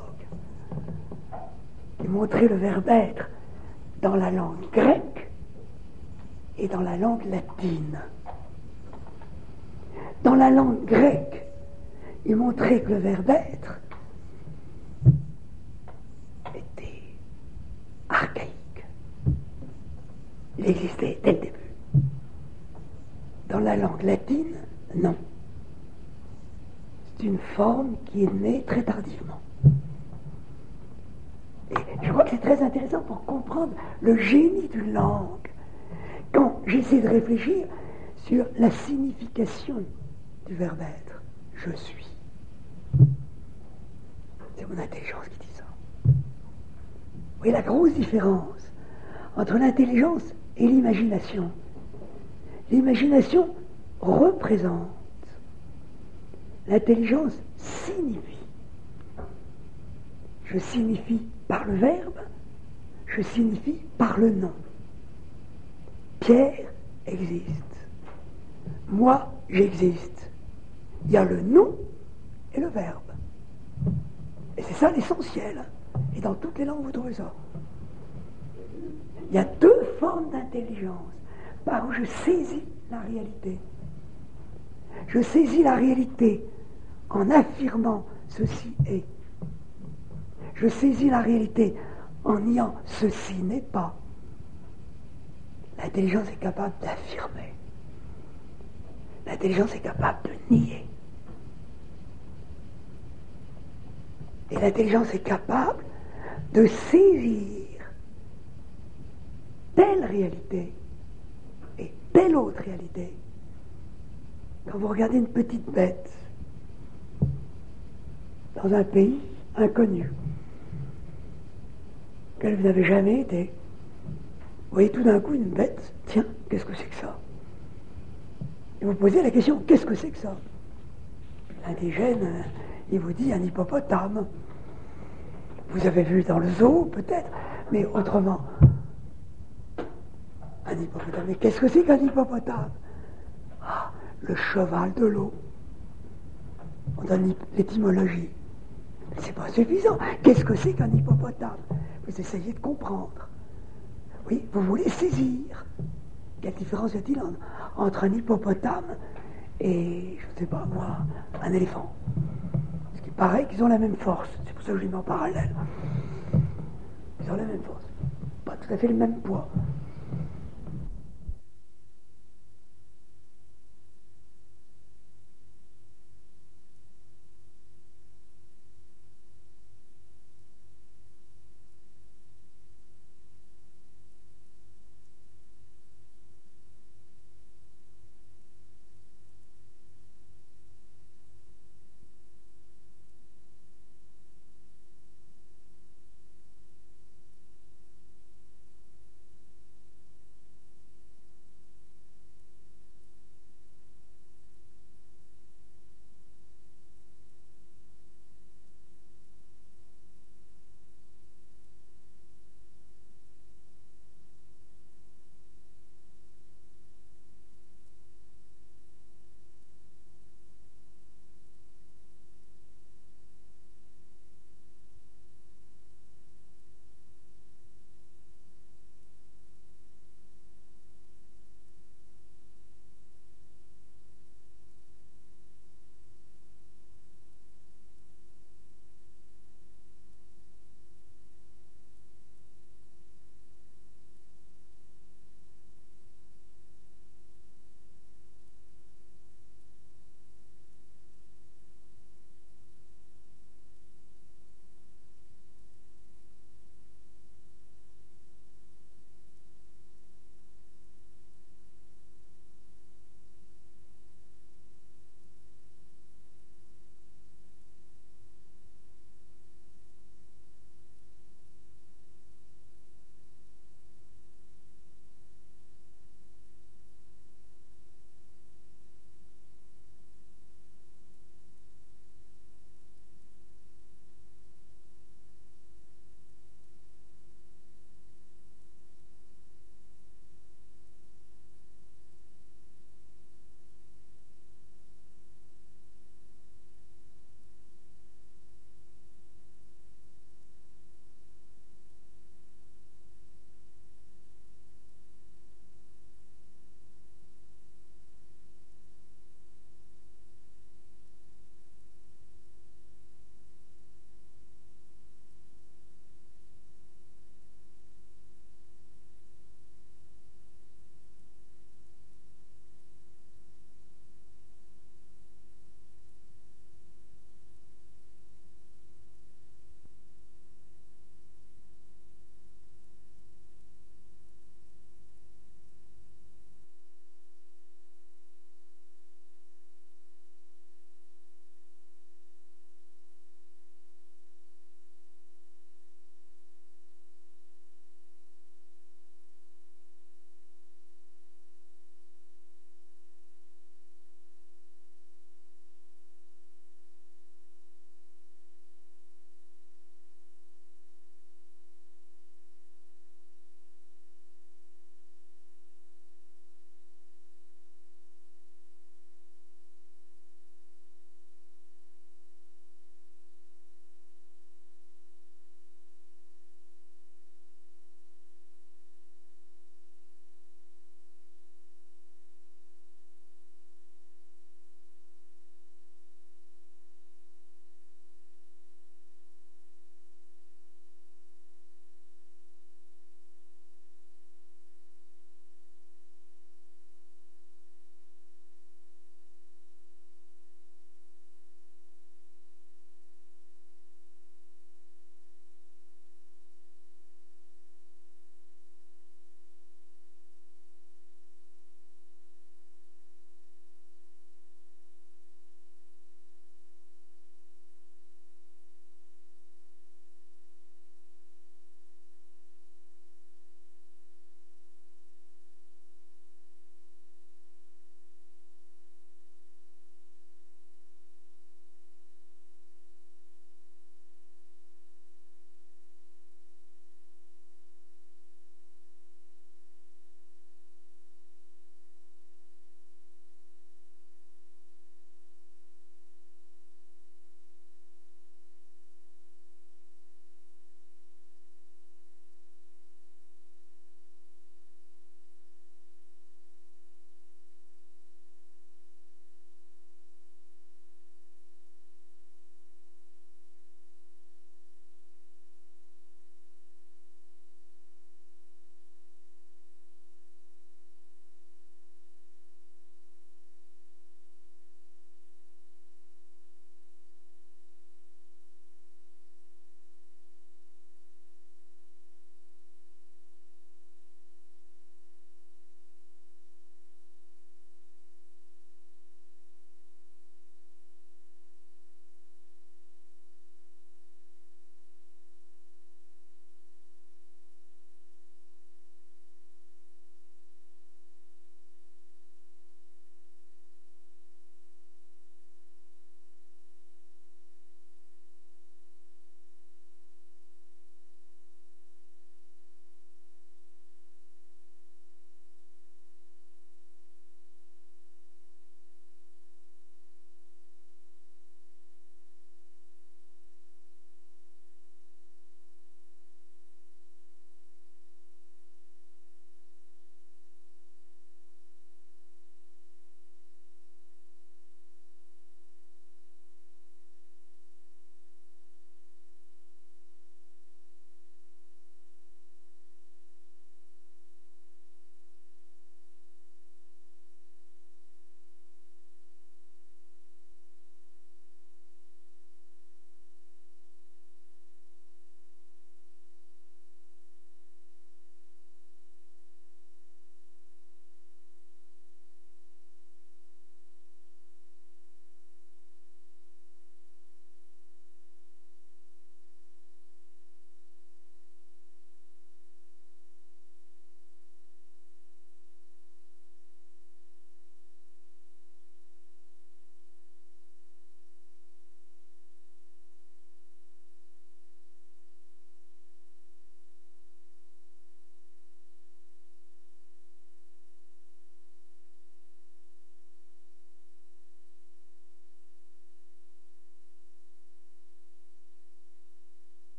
qui montrait le verbe être dans la langue grecque et dans la langue latine. Dans la langue grecque, il montrait que le verbe être était archaïque. Il existait dès le début. Dans la langue latine, non. C'est une forme qui est née très tardivement. Et je crois que c'est très intéressant pour comprendre le génie d'une langue. Quand j'essaie de réfléchir sur la signification du verbe être, je suis. C'est mon intelligence qui dit ça. Vous voyez la grosse différence entre l'intelligence et l'imagination. L'imagination représente. L'intelligence signifie. Je signifie par le verbe, je signifie par le nom. Pierre existe. Moi, j'existe. Il y a le nom et le verbe. Et c'est ça l'essentiel. Et dans toutes les langues, vous trouvez ça. Il y a deux formes d'intelligence par où je saisis la réalité. Je saisis la réalité en affirmant ceci est. Je saisis la réalité en niant ceci n'est pas. L'intelligence est capable d'affirmer. L'intelligence est capable de nier. Et l'intelligence est capable de saisir telle réalité et telle autre réalité. Quand vous regardez une petite bête dans un pays inconnu, auquel vous n'avez jamais été, vous voyez tout d'un coup une bête, tiens, qu'est-ce que c'est que ça? Et vous posez la question, qu'est-ce que c'est que ça? L'indigène, il vous dit un hippopotame. Vous avez vu dans le zoo, peut-être, mais autrement. Un hippopotame. Mais qu'est-ce que c'est qu'un hippopotame? Ah, le cheval de l'eau. On donne l'étymologie. Mais c'est pas suffisant. Qu'est-ce que c'est qu'un hippopotame? Vous essayez de comprendre. Oui, vous voulez saisir. Quelle différence y a-t-il entre un hippopotame et, je ne sais pas moi, un éléphant? Parce qu'il paraît qu'ils ont la même force. C'est pour ça que je les mets en parallèle. Ils ont la même force. Pas tout à fait le même poids.